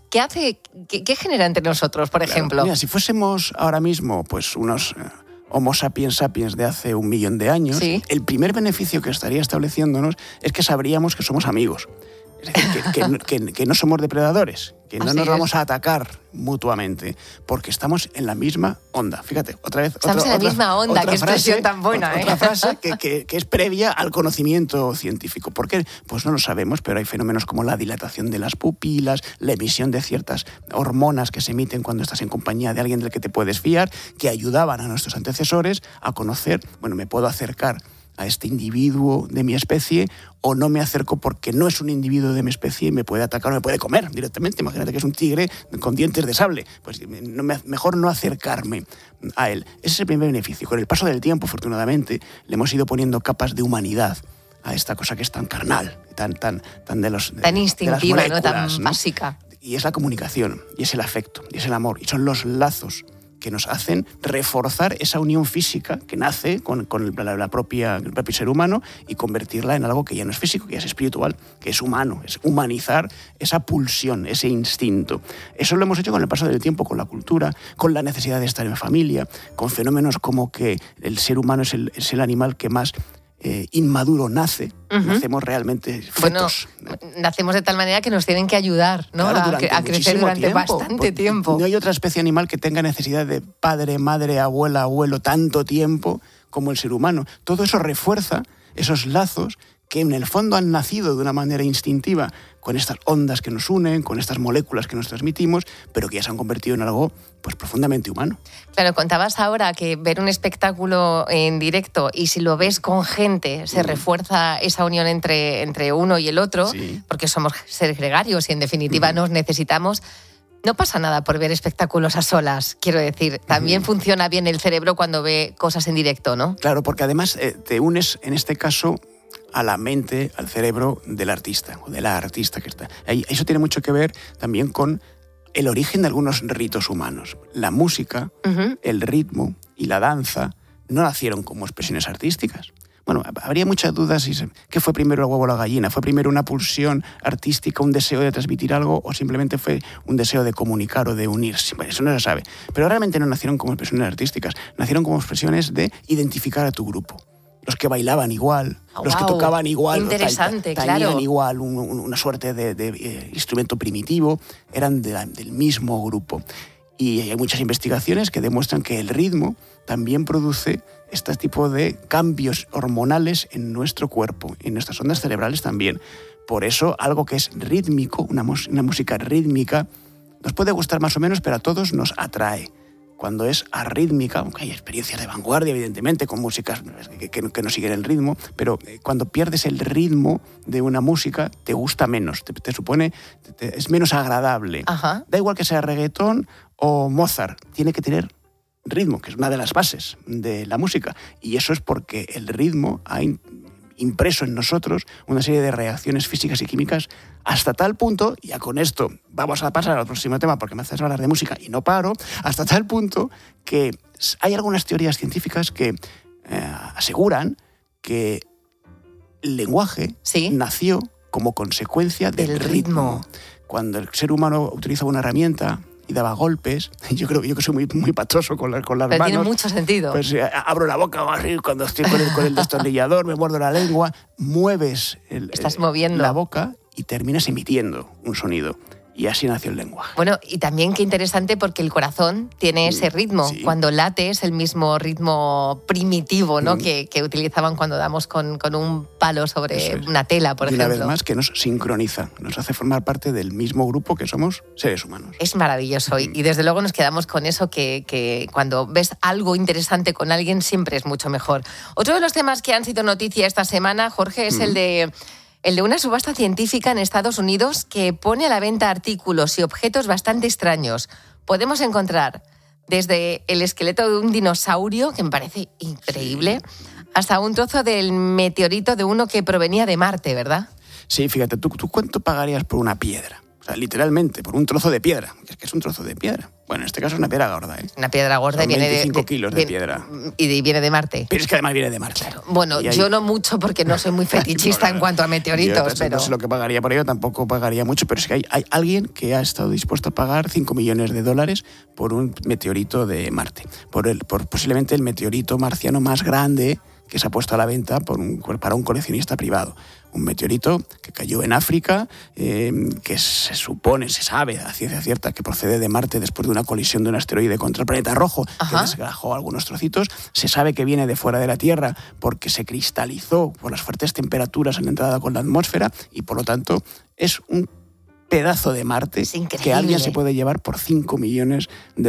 ¿qué genera entre nosotros, por ejemplo? Mira, si fuésemos ahora mismo pues unos Homo sapiens sapiens de hace 1 millón de años, el primer beneficio que estaría estableciéndonos es que sabríamos que somos amigos. Es decir, que no somos depredadores, que no nos vamos a atacar mutuamente, porque estamos en la misma onda. Fíjate, otra vez. Estamos en la misma onda, qué expresión tan buena. Otra frase que es previa al conocimiento científico. ¿Por qué? Pues no lo sabemos, pero hay fenómenos como la dilatación de las pupilas, la emisión de ciertas hormonas que se emiten cuando estás en compañía de alguien del que te puedes fiar, que ayudaban a nuestros antecesores a conocer, bueno, me puedo acercar a este individuo de mi especie o no me acerco porque no es un individuo de mi especie y me puede atacar o me puede comer directamente. Imagínate que es un tigre con dientes de sable. Pues mejor no acercarme a él. Ese es el primer beneficio. Con el paso del tiempo, afortunadamente, le hemos ido poniendo capas de humanidad a esta cosa que es tan carnal, tan instintiva, de las moléculas, tan básica. Y es la comunicación, y es el afecto, y es el amor, y son los lazos que nos hacen reforzar esa unión física que nace con el propio ser humano y convertirla en algo que ya no es físico, que ya es espiritual, que es humano, es humanizar esa pulsión, ese instinto. Eso lo hemos hecho con el paso del tiempo, con la cultura, con la necesidad de estar en familia, con fenómenos como que el ser humano es el animal que más inmaduro nace. Nacemos realmente fetos. Bueno, nacemos de tal manera que nos tienen que ayudar, ¿no? Claro, a crecer durante bastante tiempo. No hay otra especie animal que tenga necesidad de padre, madre, abuela, abuelo tanto tiempo como el ser humano. Todo eso refuerza esos lazos que en el fondo han nacido de una manera instintiva con estas ondas que nos unen, con estas moléculas que nos transmitimos, pero que ya se han convertido en algo pues profundamente humano. Claro, contabas ahora que ver un espectáculo en directo y si lo ves con gente se refuerza esa unión entre uno y el otro, porque somos seres gregarios y en definitiva nos necesitamos. No pasa nada por ver espectáculos a solas, quiero decir. También funciona bien el cerebro cuando ve cosas en directo, ¿no? Claro, porque además te unes, en este caso, a la mente, al cerebro del artista o de la artista que está. Eso tiene mucho que ver también con el origen de algunos ritos humanos. La música, el ritmo y la danza no nacieron como expresiones artísticas. Bueno, habría muchas dudas ¿qué fue primero el huevo o la gallina? ¿Fue primero una pulsión artística, un deseo de transmitir algo o simplemente fue un deseo de comunicar o de unirse? Bueno, eso no se sabe. Pero realmente no nacieron como expresiones artísticas, nacieron como expresiones de identificar a tu grupo. Los que bailaban igual, los que tocaban igual, interesante, tenían igual una suerte de instrumento primitivo, eran del mismo grupo. Y hay muchas investigaciones que demuestran que el ritmo también produce este tipo de cambios hormonales en nuestro cuerpo, en nuestras ondas cerebrales también. Por eso, algo que es rítmico, una música rítmica, nos puede gustar más o menos, pero a todos nos atrae. Cuando es arrítmica, aunque hay experiencias de vanguardia, evidentemente, con músicas que no siguen el ritmo, pero cuando pierdes el ritmo de una música, te gusta menos, te supone, es menos agradable. Ajá. Da igual que sea reggaetón o Mozart, tiene que tener ritmo, que es una de las bases de la música. Y eso es porque el ritmo ha impreso en nosotros una serie de reacciones físicas y químicas hasta tal punto, y ya con esto vamos a pasar al próximo tema porque me haces hablar de música y no paro, hasta tal punto que hay algunas teorías científicas que aseguran que el lenguaje nació como consecuencia del ritmo. Cuando el ser humano utilizaba una herramienta y daba golpes, yo creo que soy muy patoso con las manos. Pero tiene mucho sentido. Pues abro la boca así, cuando estoy con el destornillador, me muerdo la lengua, mueves estás moviendo la boca y terminas emitiendo un sonido. Y así nació el lenguaje. Bueno, y también qué interesante porque el corazón tiene ese ritmo. Sí. Cuando late es el mismo ritmo primitivo, ¿no? Que utilizaban cuando damos con un palo sobre una tela, por ejemplo. Y una vez más que nos sincroniza, nos hace formar parte del mismo grupo que somos seres humanos. Es maravilloso y desde luego nos quedamos con eso que cuando ves algo interesante con alguien siempre es mucho mejor. Otro de los temas que han sido noticia esta semana, Jorge, es el de una subasta científica en Estados Unidos que pone a la venta artículos y objetos bastante extraños. Podemos encontrar desde el esqueleto de un dinosaurio, que me parece increíble, hasta un trozo del meteorito de uno que provenía de Marte, ¿verdad? Sí, fíjate, ¿tú cuánto pagarías por una piedra? O sea, literalmente, por un trozo de piedra. Es un trozo de piedra. Bueno, en este caso es una piedra gorda, ¿eh? Una piedra gorda. Son 25 kilos de piedra. Y viene de Marte. Pero es que además viene de Marte. Claro. Bueno, yo no mucho porque no soy muy fetichista en cuanto a meteoritos, pero... No sé lo que pagaría por ello, tampoco pagaría mucho, pero es que hay alguien que ha estado dispuesto a pagar $5 millones por un meteorito de Marte. Por posiblemente el meteorito marciano más grande que se ha puesto a la venta para un coleccionista privado. Un meteorito que cayó en África, que se sabe a ciencia cierta que procede de Marte después de una colisión de un asteroide contra el planeta rojo, que desgajó algunos trocitos. Se sabe que viene de fuera de la Tierra porque se cristalizó por las fuertes temperaturas en la entrada con la atmósfera y por lo tanto es un pedazo de Marte que alguien se puede llevar por $5 millones.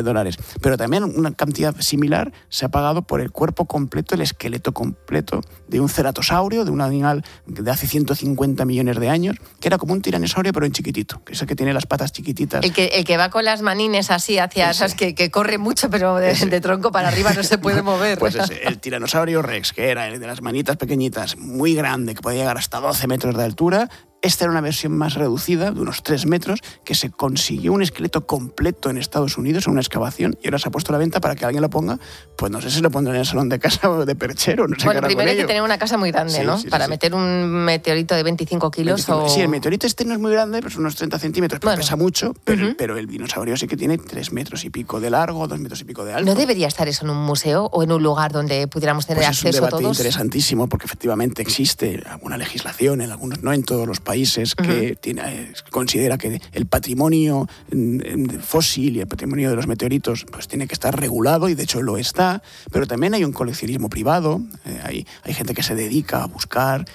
Pero también una cantidad similar se ha pagado por el cuerpo completo, el esqueleto completo de un ceratosaurio, de un animal de hace 150 millones de años, que era como un tiranosaurio pero en chiquitito, que es el que tiene las patas chiquititas. El que va con las manines así hacia esas que corre mucho pero de tronco para arriba no se puede mover. Pues el tiranosaurio Rex, que era el de las manitas pequeñitas, muy grande, que podía llegar hasta 12 metros de altura. Esta era una versión más reducida, de unos 3 metros, que se consiguió un esqueleto completo en Estados Unidos, en una excavación, y ahora se ha puesto a la venta para que alguien lo ponga. Pues no sé si lo pondrán en el salón de casa o de perchero, no sé. Bueno, primero hay que tener una casa muy grande, ¿no? Para meter un meteorito de 25 kilos 25. Sí, el meteorito no es muy grande, pero son unos 30 centímetros, pero pesa mucho, pero el dinosaurio sí que tiene 3 metros y pico de largo, 2 metros y pico de alto. ¿No debería estar eso en un museo o en un lugar donde pudiéramos tener acceso a todos? Es un debate interesantísimo, porque efectivamente existe alguna legislación, no en todos los países, que considera que el patrimonio fósil y el patrimonio de los meteoritos pues tiene que estar regulado, y de hecho lo está, pero también hay un coleccionismo privado, hay gente que se dedica a buscar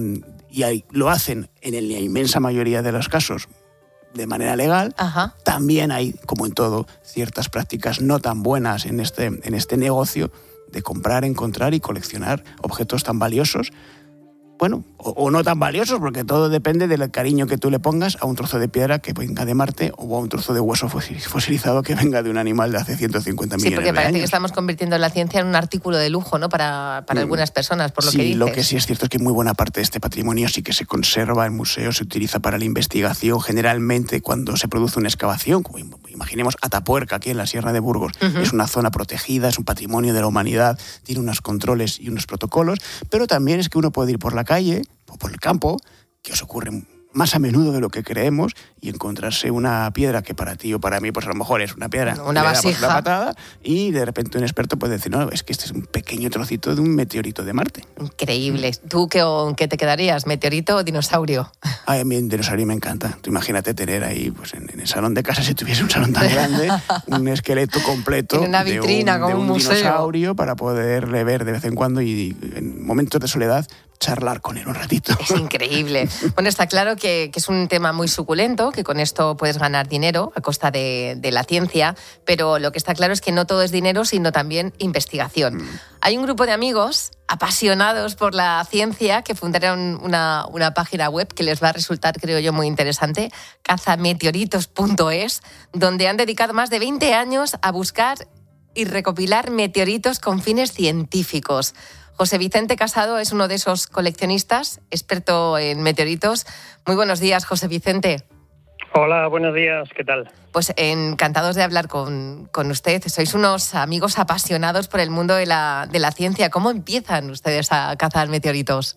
y lo hacen en la inmensa mayoría de los casos de manera legal. También hay, como en todo, ciertas prácticas no tan buenas en este negocio de comprar, encontrar y coleccionar objetos tan valiosos. bueno, o no tan valiosos, porque todo depende del cariño que tú le pongas a un trozo de piedra que venga de Marte o a un trozo de hueso fosilizado que venga de un animal de hace 150 millones de años. Sí, porque parece que estamos convirtiendo la ciencia en un artículo de lujo, ¿no? Para algunas personas, por lo que dices. Sí, lo que sí es cierto es que muy buena parte de este patrimonio sí que se conserva en museos, se utiliza para la investigación. Generalmente, cuando se produce una excavación, como imaginemos Atapuerca, aquí en la Sierra de Burgos, es una zona protegida, es un patrimonio de la humanidad, tiene unos controles y unos protocolos, pero también es que uno puede ir por la calle o por el campo, que os ocurre más a menudo de lo que creemos, y encontrarse una piedra que para ti o para mí, pues a lo mejor es una piedra, una vasija, una patada, y de repente un experto puede decir, no, es que este es un pequeño trocito de un meteorito de Marte. Increíble. ¿Tú qué te quedarías, meteorito o dinosaurio? Ay, a mí el dinosaurio me encanta. Tú imagínate tener ahí, pues en el salón de casa, si tuviese un salón tan grande, un esqueleto completo en una vitrina, como un museo, dinosaurio, para poderle ver de vez en cuando y en momentos de soledad charlar con él un ratito. Es increíble. Bueno, está claro que es un tema muy suculento, que con esto puedes ganar dinero a costa de la ciencia, pero lo que está claro es que no todo es dinero, sino también investigación. Hay un grupo de amigos apasionados por la ciencia que fundaron una página web que les va a resultar, creo yo, muy interesante, cazameteoritos.es, donde han dedicado más de 20 años a buscar y recopilar meteoritos con fines científicos. José Vicente Casado es uno de esos coleccionistas, experto en meteoritos. Muy buenos días, José Vicente. Hola, buenos días, ¿qué tal? Pues encantados de hablar con usted. Sois unos amigos apasionados por el mundo de la ciencia. ¿Cómo empiezan ustedes a cazar meteoritos?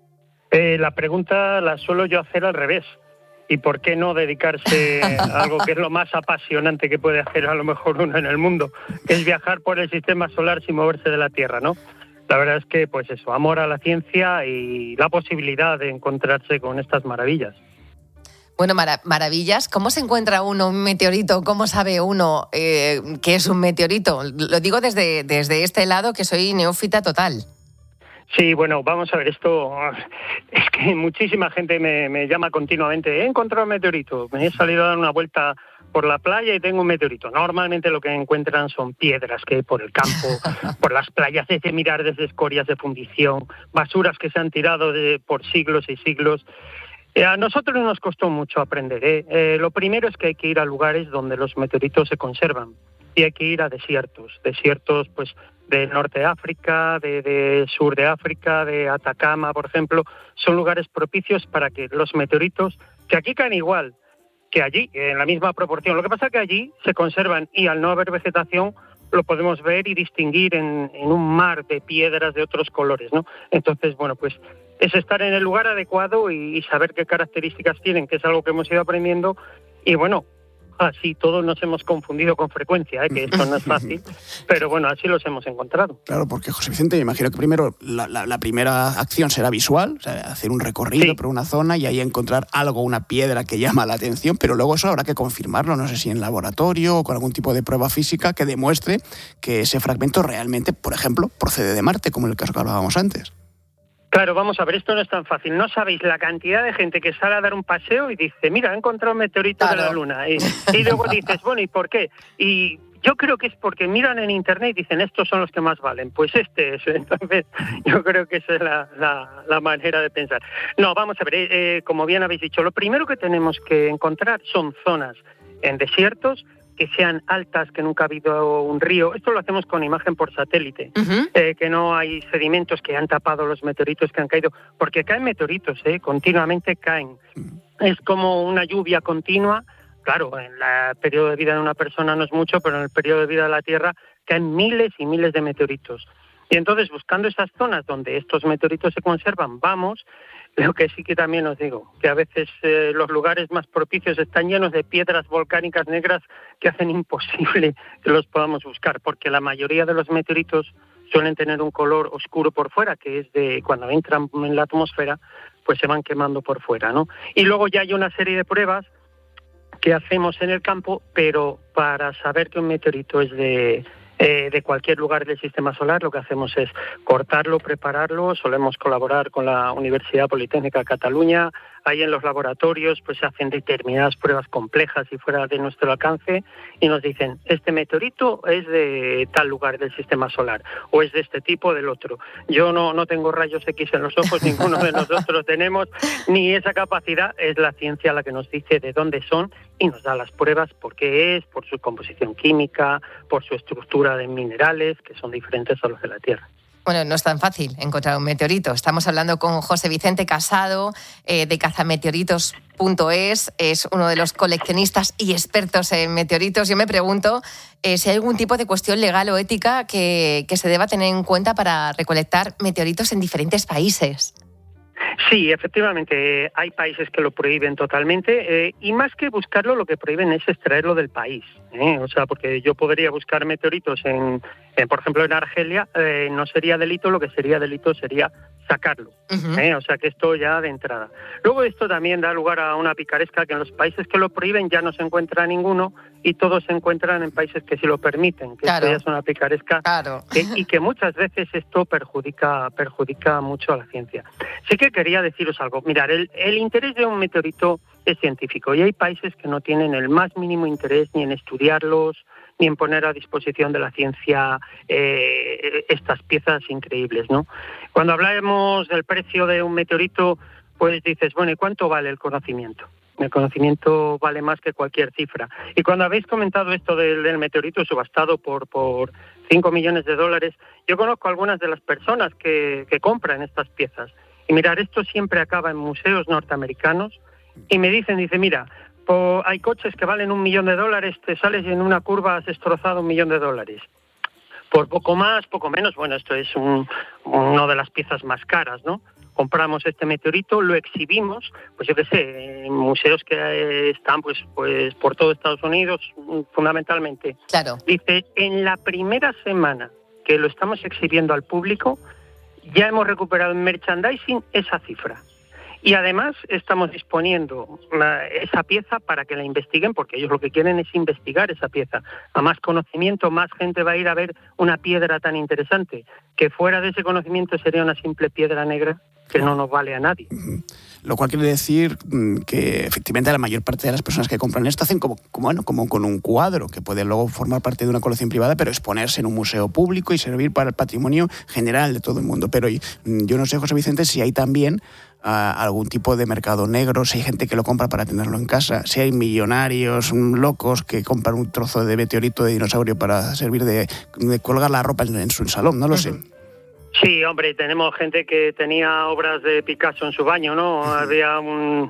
La pregunta la suelo yo hacer al revés. ¿Y por qué no dedicarse a algo que es lo más apasionante que puede hacer a lo mejor uno en el mundo, que es viajar por el sistema solar sin moverse de la Tierra, ¿no? La verdad es que, pues eso, amor a la ciencia y la posibilidad de encontrarse con estas maravillas. Bueno, maravillas. ¿Cómo se encuentra uno un meteorito? ¿Cómo sabe uno qué es un meteorito? Lo digo desde este lado, que soy neófita total. Sí, bueno, vamos a ver, esto es que muchísima gente me llama continuamente. He encontrado un meteorito, me he salido a dar una vuelta por la playa y tengo un meteorito. Normalmente lo que encuentran son piedras que hay por el campo, por las playas, desde mirar desde escorias de fundición, basuras que se han tirado por siglos y siglos. A nosotros nos costó mucho aprender. Lo primero es que hay que ir a lugares donde los meteoritos se conservan y hay que ir a desiertos pues del norte de África, de sur de África, de Atacama, por ejemplo. Son lugares propicios para que los meteoritos, que aquí caen igual que allí, en la misma proporción. Lo que pasa es que allí se conservan y al no haber vegetación lo podemos ver y distinguir en un mar de piedras de otros colores, ¿no? Entonces, bueno, pues es estar en el lugar adecuado y saber qué características tienen, que es algo que hemos ido aprendiendo. Y bueno, así todos nos hemos confundido con frecuencia, que esto no es fácil, pero bueno, así los hemos encontrado. Claro, porque José Vicente, me imagino que primero la primera acción será visual, o sea, hacer un recorrido por una zona y ahí encontrar algo, una piedra que llama la atención, pero luego eso habrá que confirmarlo, no sé si en laboratorio o con algún tipo de prueba física que demuestre que ese fragmento realmente, por ejemplo, procede de Marte, como en el caso que hablábamos antes. Claro, vamos a ver, esto no es tan fácil. No sabéis la cantidad de gente que sale a dar un paseo y dice, mira, he encontrado un meteorito de la Luna. Y luego dices, bueno, ¿y por qué? Y yo creo que es porque miran en Internet y dicen, estos son los que más valen. Pues este es. Entonces, yo creo que esa es la manera de pensar. No, vamos a ver, como bien habéis dicho, lo primero que tenemos que encontrar son zonas en desiertos que sean altas, que nunca ha habido un río. Esto lo hacemos con imagen por satélite, que no hay sedimentos que han tapado los meteoritos que han caído, porque caen meteoritos, continuamente caen. Es como una lluvia continua. Claro, en el periodo de vida de una persona no es mucho, pero en el periodo de vida de la Tierra caen miles y miles de meteoritos. Y entonces, buscando esas zonas donde estos meteoritos se conservan, vamos. Lo que sí que también os digo, que a veces los lugares más propicios están llenos de piedras volcánicas negras que hacen imposible que los podamos buscar, porque la mayoría de los meteoritos suelen tener un color oscuro por fuera, que es de cuando entran en la atmósfera, pues se van quemando por fuera, ¿no? Y luego ya hay una serie de pruebas que hacemos en el campo, pero para saber que un meteorito es de de cualquier lugar del sistema solar, lo que hacemos es cortarlo, prepararlo. Solemos colaborar con la Universidad Politécnica de Cataluña. Ahí en los laboratorios pues se hacen determinadas pruebas complejas y fuera de nuestro alcance y nos dicen, este meteorito es de tal lugar del sistema solar o es de este tipo, del otro. Yo no tengo rayos X en los ojos, ninguno de nosotros tenemos, ni esa capacidad. Es la ciencia la que nos dice de dónde son y nos da las pruebas por qué es, por su composición química, por su estructura de minerales, que son diferentes a los de la Tierra. Bueno, no es tan fácil encontrar un meteorito. Estamos hablando con José Vicente Casado, de cazameteoritos.es. Es uno de los coleccionistas y expertos en meteoritos. Yo me pregunto si hay algún tipo de cuestión legal o ética que se deba tener en cuenta para recolectar meteoritos en diferentes países. Sí, efectivamente, hay países que lo prohíben totalmente y más que buscarlo, lo que prohíben es extraerlo del país. O sea, porque yo podría buscar meteoritos, por ejemplo, en Argelia, no sería delito, lo que sería delito sería sacarlo. O sea, que esto ya de entrada. Luego esto también da lugar a una picaresca, que en los países que lo prohíben ya no se encuentra ninguno y todos se encuentran en países que sí lo permiten, que claro. Esto ya es una picaresca, claro. Y que muchas veces esto perjudica mucho a la ciencia. Sí que quería deciros algo. Mirad, el interés de un meteorito es científico y hay países que no tienen el más mínimo interés ni en estudiarlos, ni en poner a disposición de la ciencia estas piezas increíbles, ¿no? Cuando hablamos del precio de un meteorito, pues dices, bueno, ¿y cuánto vale el conocimiento? El conocimiento vale más que cualquier cifra. Y cuando habéis comentado esto del meteorito subastado por $5 millones, yo conozco algunas de las personas que compran estas piezas. Y mirar, esto siempre acaba en museos norteamericanos y me dicen, mira, hay coches que valen $1 millón, te sales y en una curva has destrozado $1 millón. Por poco más, poco menos, bueno, esto es una de las piezas más caras, ¿no? Compramos este meteorito, lo exhibimos, pues yo qué sé, en museos que están pues por todo Estados Unidos, fundamentalmente. Claro. Dice, en la primera semana que lo estamos exhibiendo al público, ya hemos recuperado en merchandising esa cifra. Y además estamos disponiendo esa pieza para que la investiguen, porque ellos lo que quieren es investigar esa pieza. A más conocimiento, más gente va a ir a ver una piedra tan interesante, que fuera de ese conocimiento sería una simple piedra negra que no nos vale a nadie. Lo cual quiere decir que efectivamente la mayor parte de las personas que compran esto hacen como con un cuadro, que puede luego formar parte de una colección privada, pero exponerse en un museo público y servir para el patrimonio general de todo el mundo. Pero yo no sé, José Vicente, si hay también algún tipo de mercado negro, si hay gente que lo compra para tenerlo en casa, si hay millonarios locos que compran un trozo de meteorito de dinosaurio para servir de colgar la ropa en su salón, no lo sé. Sí, hombre, tenemos gente que tenía obras de Picasso en su baño, ¿no? Había un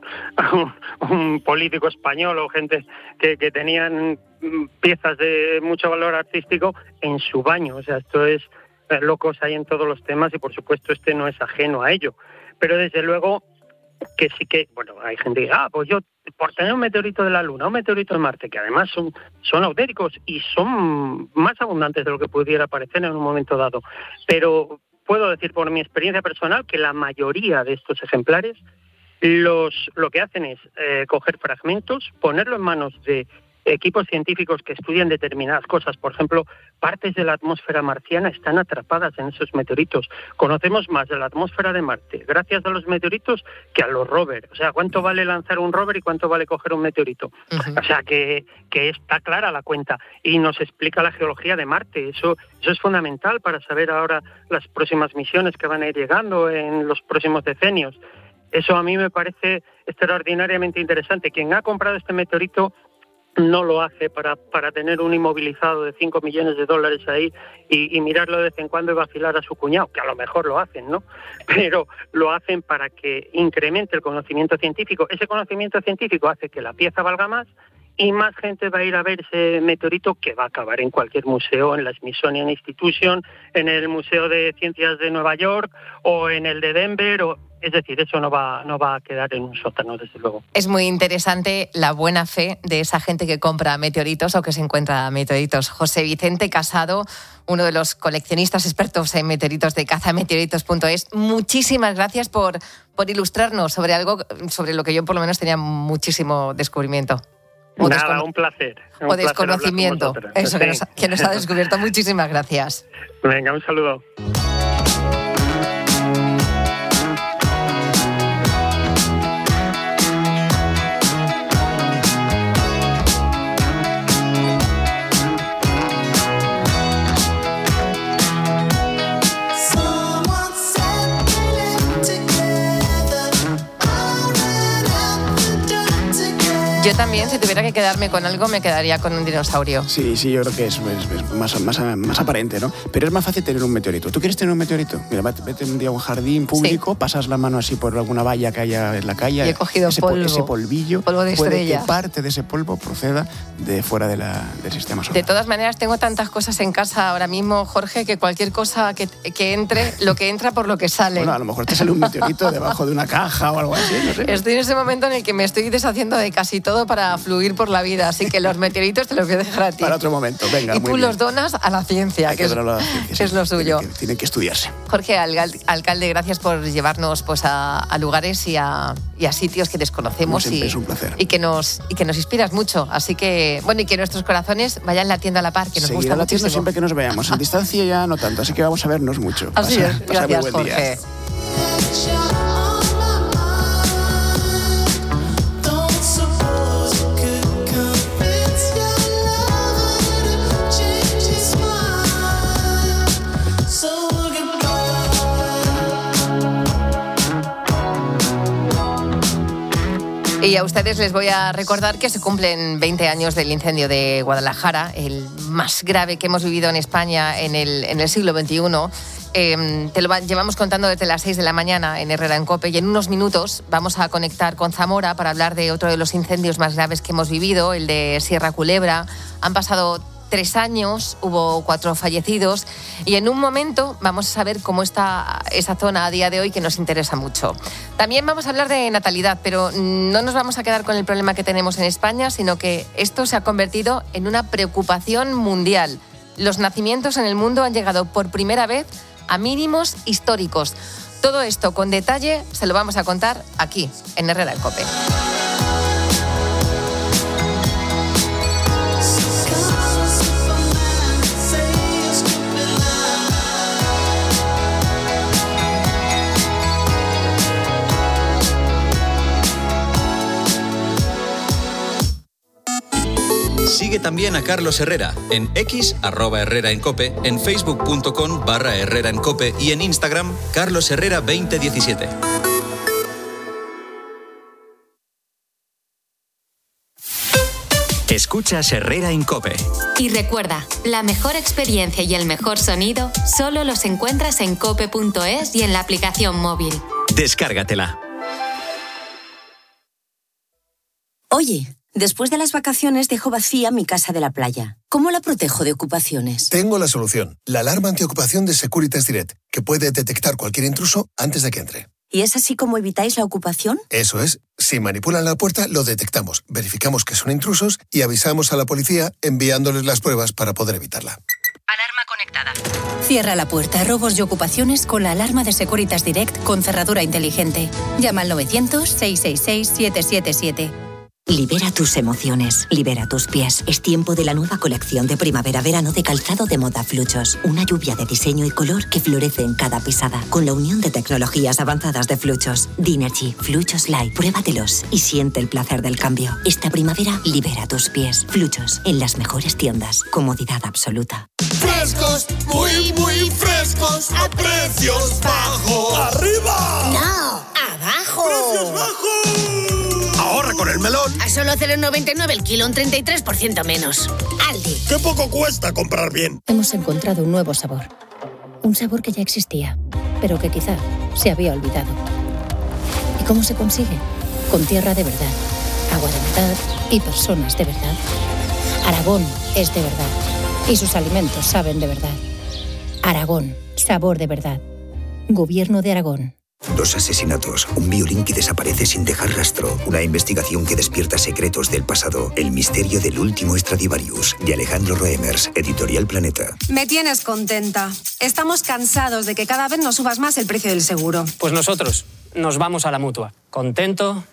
político español o gente que tenían piezas de mucho valor artístico en su baño. O sea, esto es locos hay en todos los temas y, por supuesto, este no es ajeno a ello. Pero, desde luego, que sí que, bueno, hay gente que pues yo, por tener un meteorito de la Luna, un meteorito de Marte, que además son autéricos y son más abundantes de lo que pudiera parecer en un momento dado. Pero puedo decir por mi experiencia personal que la mayoría de estos ejemplares lo que hacen es coger fragmentos, ponerlo en manos de equipos científicos que estudian determinadas cosas. Por ejemplo, partes de la atmósfera marciana están atrapadas en esos meteoritos. Conocemos más de la atmósfera de Marte gracias a los meteoritos que a los rovers. O sea, ¿cuánto vale lanzar un rover y cuánto vale coger un meteorito? O sea, que está clara la cuenta y nos explica la geología de Marte. Eso es fundamental para saber ahora las próximas misiones que van a ir llegando en los próximos decenios. Eso a mí me parece extraordinariamente interesante. Quien ha comprado este meteorito no lo hace para tener un inmovilizado de $5 millones ahí y mirarlo de vez en cuando y vacilar a su cuñado, que a lo mejor lo hacen, ¿no? Pero lo hacen para que incremente el conocimiento científico. Ese conocimiento científico hace que la pieza valga más y más gente va a ir a ver ese meteorito, que va a acabar en cualquier museo, en la Smithsonian Institution, en el Museo de Ciencias de Nueva York o en el de Denver. Es decir, eso no va a quedar en un sótano, desde luego. Es muy interesante la buena fe de esa gente que compra meteoritos o que se encuentra meteoritos. José Vicente Casado, uno de los coleccionistas expertos en meteoritos de cazameteoritos.es, muchísimas gracias por ilustrarnos sobre algo sobre lo que yo por lo menos tenía muchísimo descubrimiento. Nada, un placer. O desconocimiento. Eso, sí. que nos ha descubierto. Muchísimas gracias. Venga, un saludo. Yo también, si tuviera que quedarme con algo, me quedaría con un dinosaurio. Sí, yo creo que es más aparente, ¿no? Pero es más fácil tener un meteorito. ¿Tú quieres tener un meteorito? Mira, vete un día a un jardín público, sí. Pasas la mano así por alguna valla que haya en la calle. Y he cogido ese polvillo. Polvo de estrella. Que parte de ese polvo proceda de fuera del sistema solar. De todas maneras, tengo tantas cosas en casa ahora mismo, Jorge, que cualquier cosa que entre, lo que entra por lo que sale. Bueno, a lo mejor te sale un meteorito debajo de una caja o algo así, no sé. Estoy en ese momento en el que me estoy deshaciendo de casi todo para fluir por la vida, así que los meteoritos te los voy a dejar a ti. Para otro momento, venga. Y tú los donas a la ciencia, que es lo suyo. Tienen que estudiarse. Jorge, alcalde, gracias por llevarnos pues a lugares y a sitios que desconocemos. Es un placer. Y que nos inspiras mucho. Así que, bueno, y que nuestros corazones vayan latiendo a la par, que nos gusta muchísimo. Siempre que nos veamos. En distancia ya no tanto, así que vamos a vernos mucho. Así es. Gracias, Jorge. Y a ustedes les voy a recordar que se cumplen 20 años del incendio de Guadalajara, el más grave que hemos vivido en España en el siglo XXI. Te lo llevamos contando desde las 6 de la mañana en Herrera en COPE, y en unos minutos vamos a conectar con Zamora para hablar de otro de los incendios más graves que hemos vivido, el de Sierra Culebra. Han pasado 3 años, hubo 4 fallecidos, y en un momento vamos a saber cómo está esa zona a día de hoy, que nos interesa mucho. También vamos a hablar de natalidad, pero no nos vamos a quedar con el problema que tenemos en España, sino que esto se ha convertido en una preocupación mundial. Los nacimientos en el mundo han llegado por primera vez a mínimos históricos. Todo esto con detalle se lo vamos a contar aquí, en Herrera en COPE. Sigue también a Carlos Herrera en X, @HerreraEnCope, en Facebook.com/HerreraEnCope y en Instagram, Carlos Herrera 2017. Escuchas Herrera en COPE. Y recuerda, la mejor experiencia y el mejor sonido solo los encuentras en cope.es y en la aplicación móvil. Descárgatela. Oye, después de las vacaciones dejo vacía mi casa de la playa. ¿Cómo la protejo de ocupaciones? Tengo la solución. La alarma antiocupación de Securitas Direct, que puede detectar cualquier intruso antes de que entre. ¿Y es así como evitáis la ocupación? Eso es. Si manipulan la puerta, lo detectamos, verificamos que son intrusos y avisamos a la policía enviándoles las pruebas para poder evitarla. Alarma conectada. Cierra la puerta a robos y ocupaciones con la alarma de Securitas Direct con cerradura inteligente. Llama al 900-666-777. Libera tus emociones, libera tus pies. Es tiempo de la nueva colección de primavera-verano de calzado de moda Fluchos. Una lluvia de diseño y color que florece en cada pisada. Con la unión de tecnologías avanzadas de Fluchos. Dinergy, Fluchos Light. Pruébatelos y siente el placer del cambio. Esta primavera, libera tus pies. Fluchos, en las mejores tiendas. Comodidad absoluta. Frescos, muy, muy frescos, a precios bajos. ¡Arriba! No, abajo. ¡Precios bajos! Ahorra con el melón. A solo 0,99 el kilo, un 33% menos. Aldi. ¡Qué poco cuesta comprar bien! Hemos encontrado un nuevo sabor. Un sabor que ya existía, pero que quizá se había olvidado. ¿Y cómo se consigue? Con tierra de verdad, agua de verdad y personas de verdad. Aragón es de verdad y sus alimentos saben de verdad. Aragón, sabor de verdad. Gobierno de Aragón. 2 asesinatos, un violín que desaparece sin dejar rastro, una investigación que despierta secretos del pasado, el misterio del último Stradivarius, de Alejandro Roemers, Editorial Planeta. Me tienes contenta. Estamos cansados de que cada vez nos subas más el precio del seguro. Pues nosotros nos vamos a la Mutua. Contento,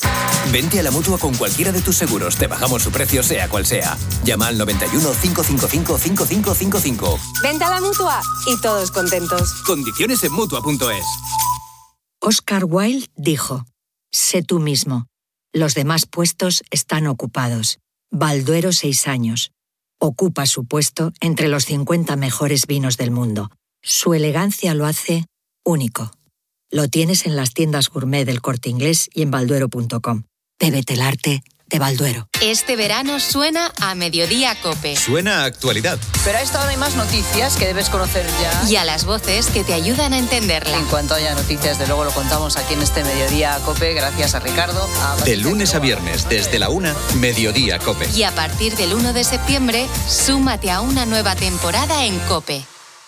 Vente a la Mutua con cualquiera de tus seguros. Te bajamos su precio, sea cual sea. Llama al 91 555 5555. Vente a la Mutua y todos contentos. Condiciones en Mutua.es. Oscar Wilde dijo: sé tú mismo. Los demás puestos están ocupados. Balduero 6 años. Ocupa su puesto entre los 50 mejores vinos del mundo. Su elegancia lo hace único. Lo tienes en las tiendas gourmet del Corte Inglés y en balduero.com. Bébete el arte de Balduero. Este verano suena a Mediodía COPE. Suena a actualidad. Pero a esta hora hay más noticias que debes conocer ya. Y a las voces que te ayudan a entenderla. En cuanto haya noticias, de luego lo contamos aquí en este Mediodía COPE, gracias a Ricardo. De lunes a viernes, desde la 1, Mediodía COPE. Y a partir del 1 de septiembre, súmate a una nueva temporada en COPE.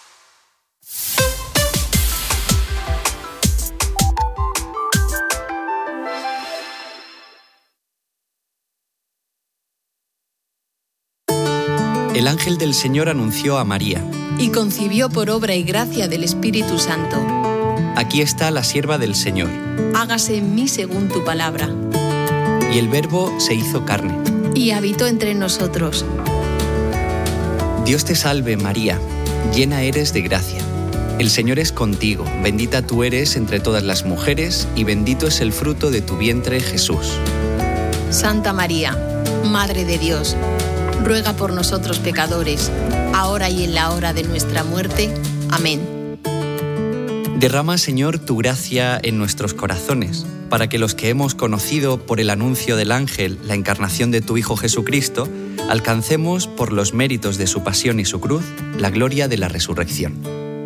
El ángel del Señor anunció a María: y concibió por obra y gracia del Espíritu Santo. Aquí está la sierva del Señor. Hágase en mí según tu palabra. Y el Verbo se hizo carne. Y habitó entre nosotros. Dios te salve, María, llena eres de gracia. El Señor es contigo, bendita tú eres entre todas las mujeres, y bendito es el fruto de tu vientre, Jesús. Santa María, Madre de Dios, ruega por nosotros pecadores, ahora y en la hora de nuestra muerte. Amén. Derrama, Señor, tu gracia en nuestros corazones, para que los que hemos conocido por el anuncio del ángel la encarnación de tu Hijo Jesucristo, alcancemos, por los méritos de su pasión y su cruz, la gloria de la resurrección.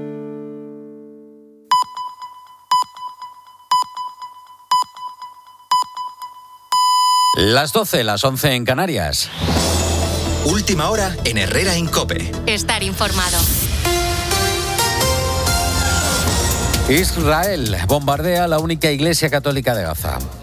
Las 12, las 11 en Canarias. Última hora en Herrera en COPE. Estar informado. Israel bombardea la única iglesia católica de Gaza.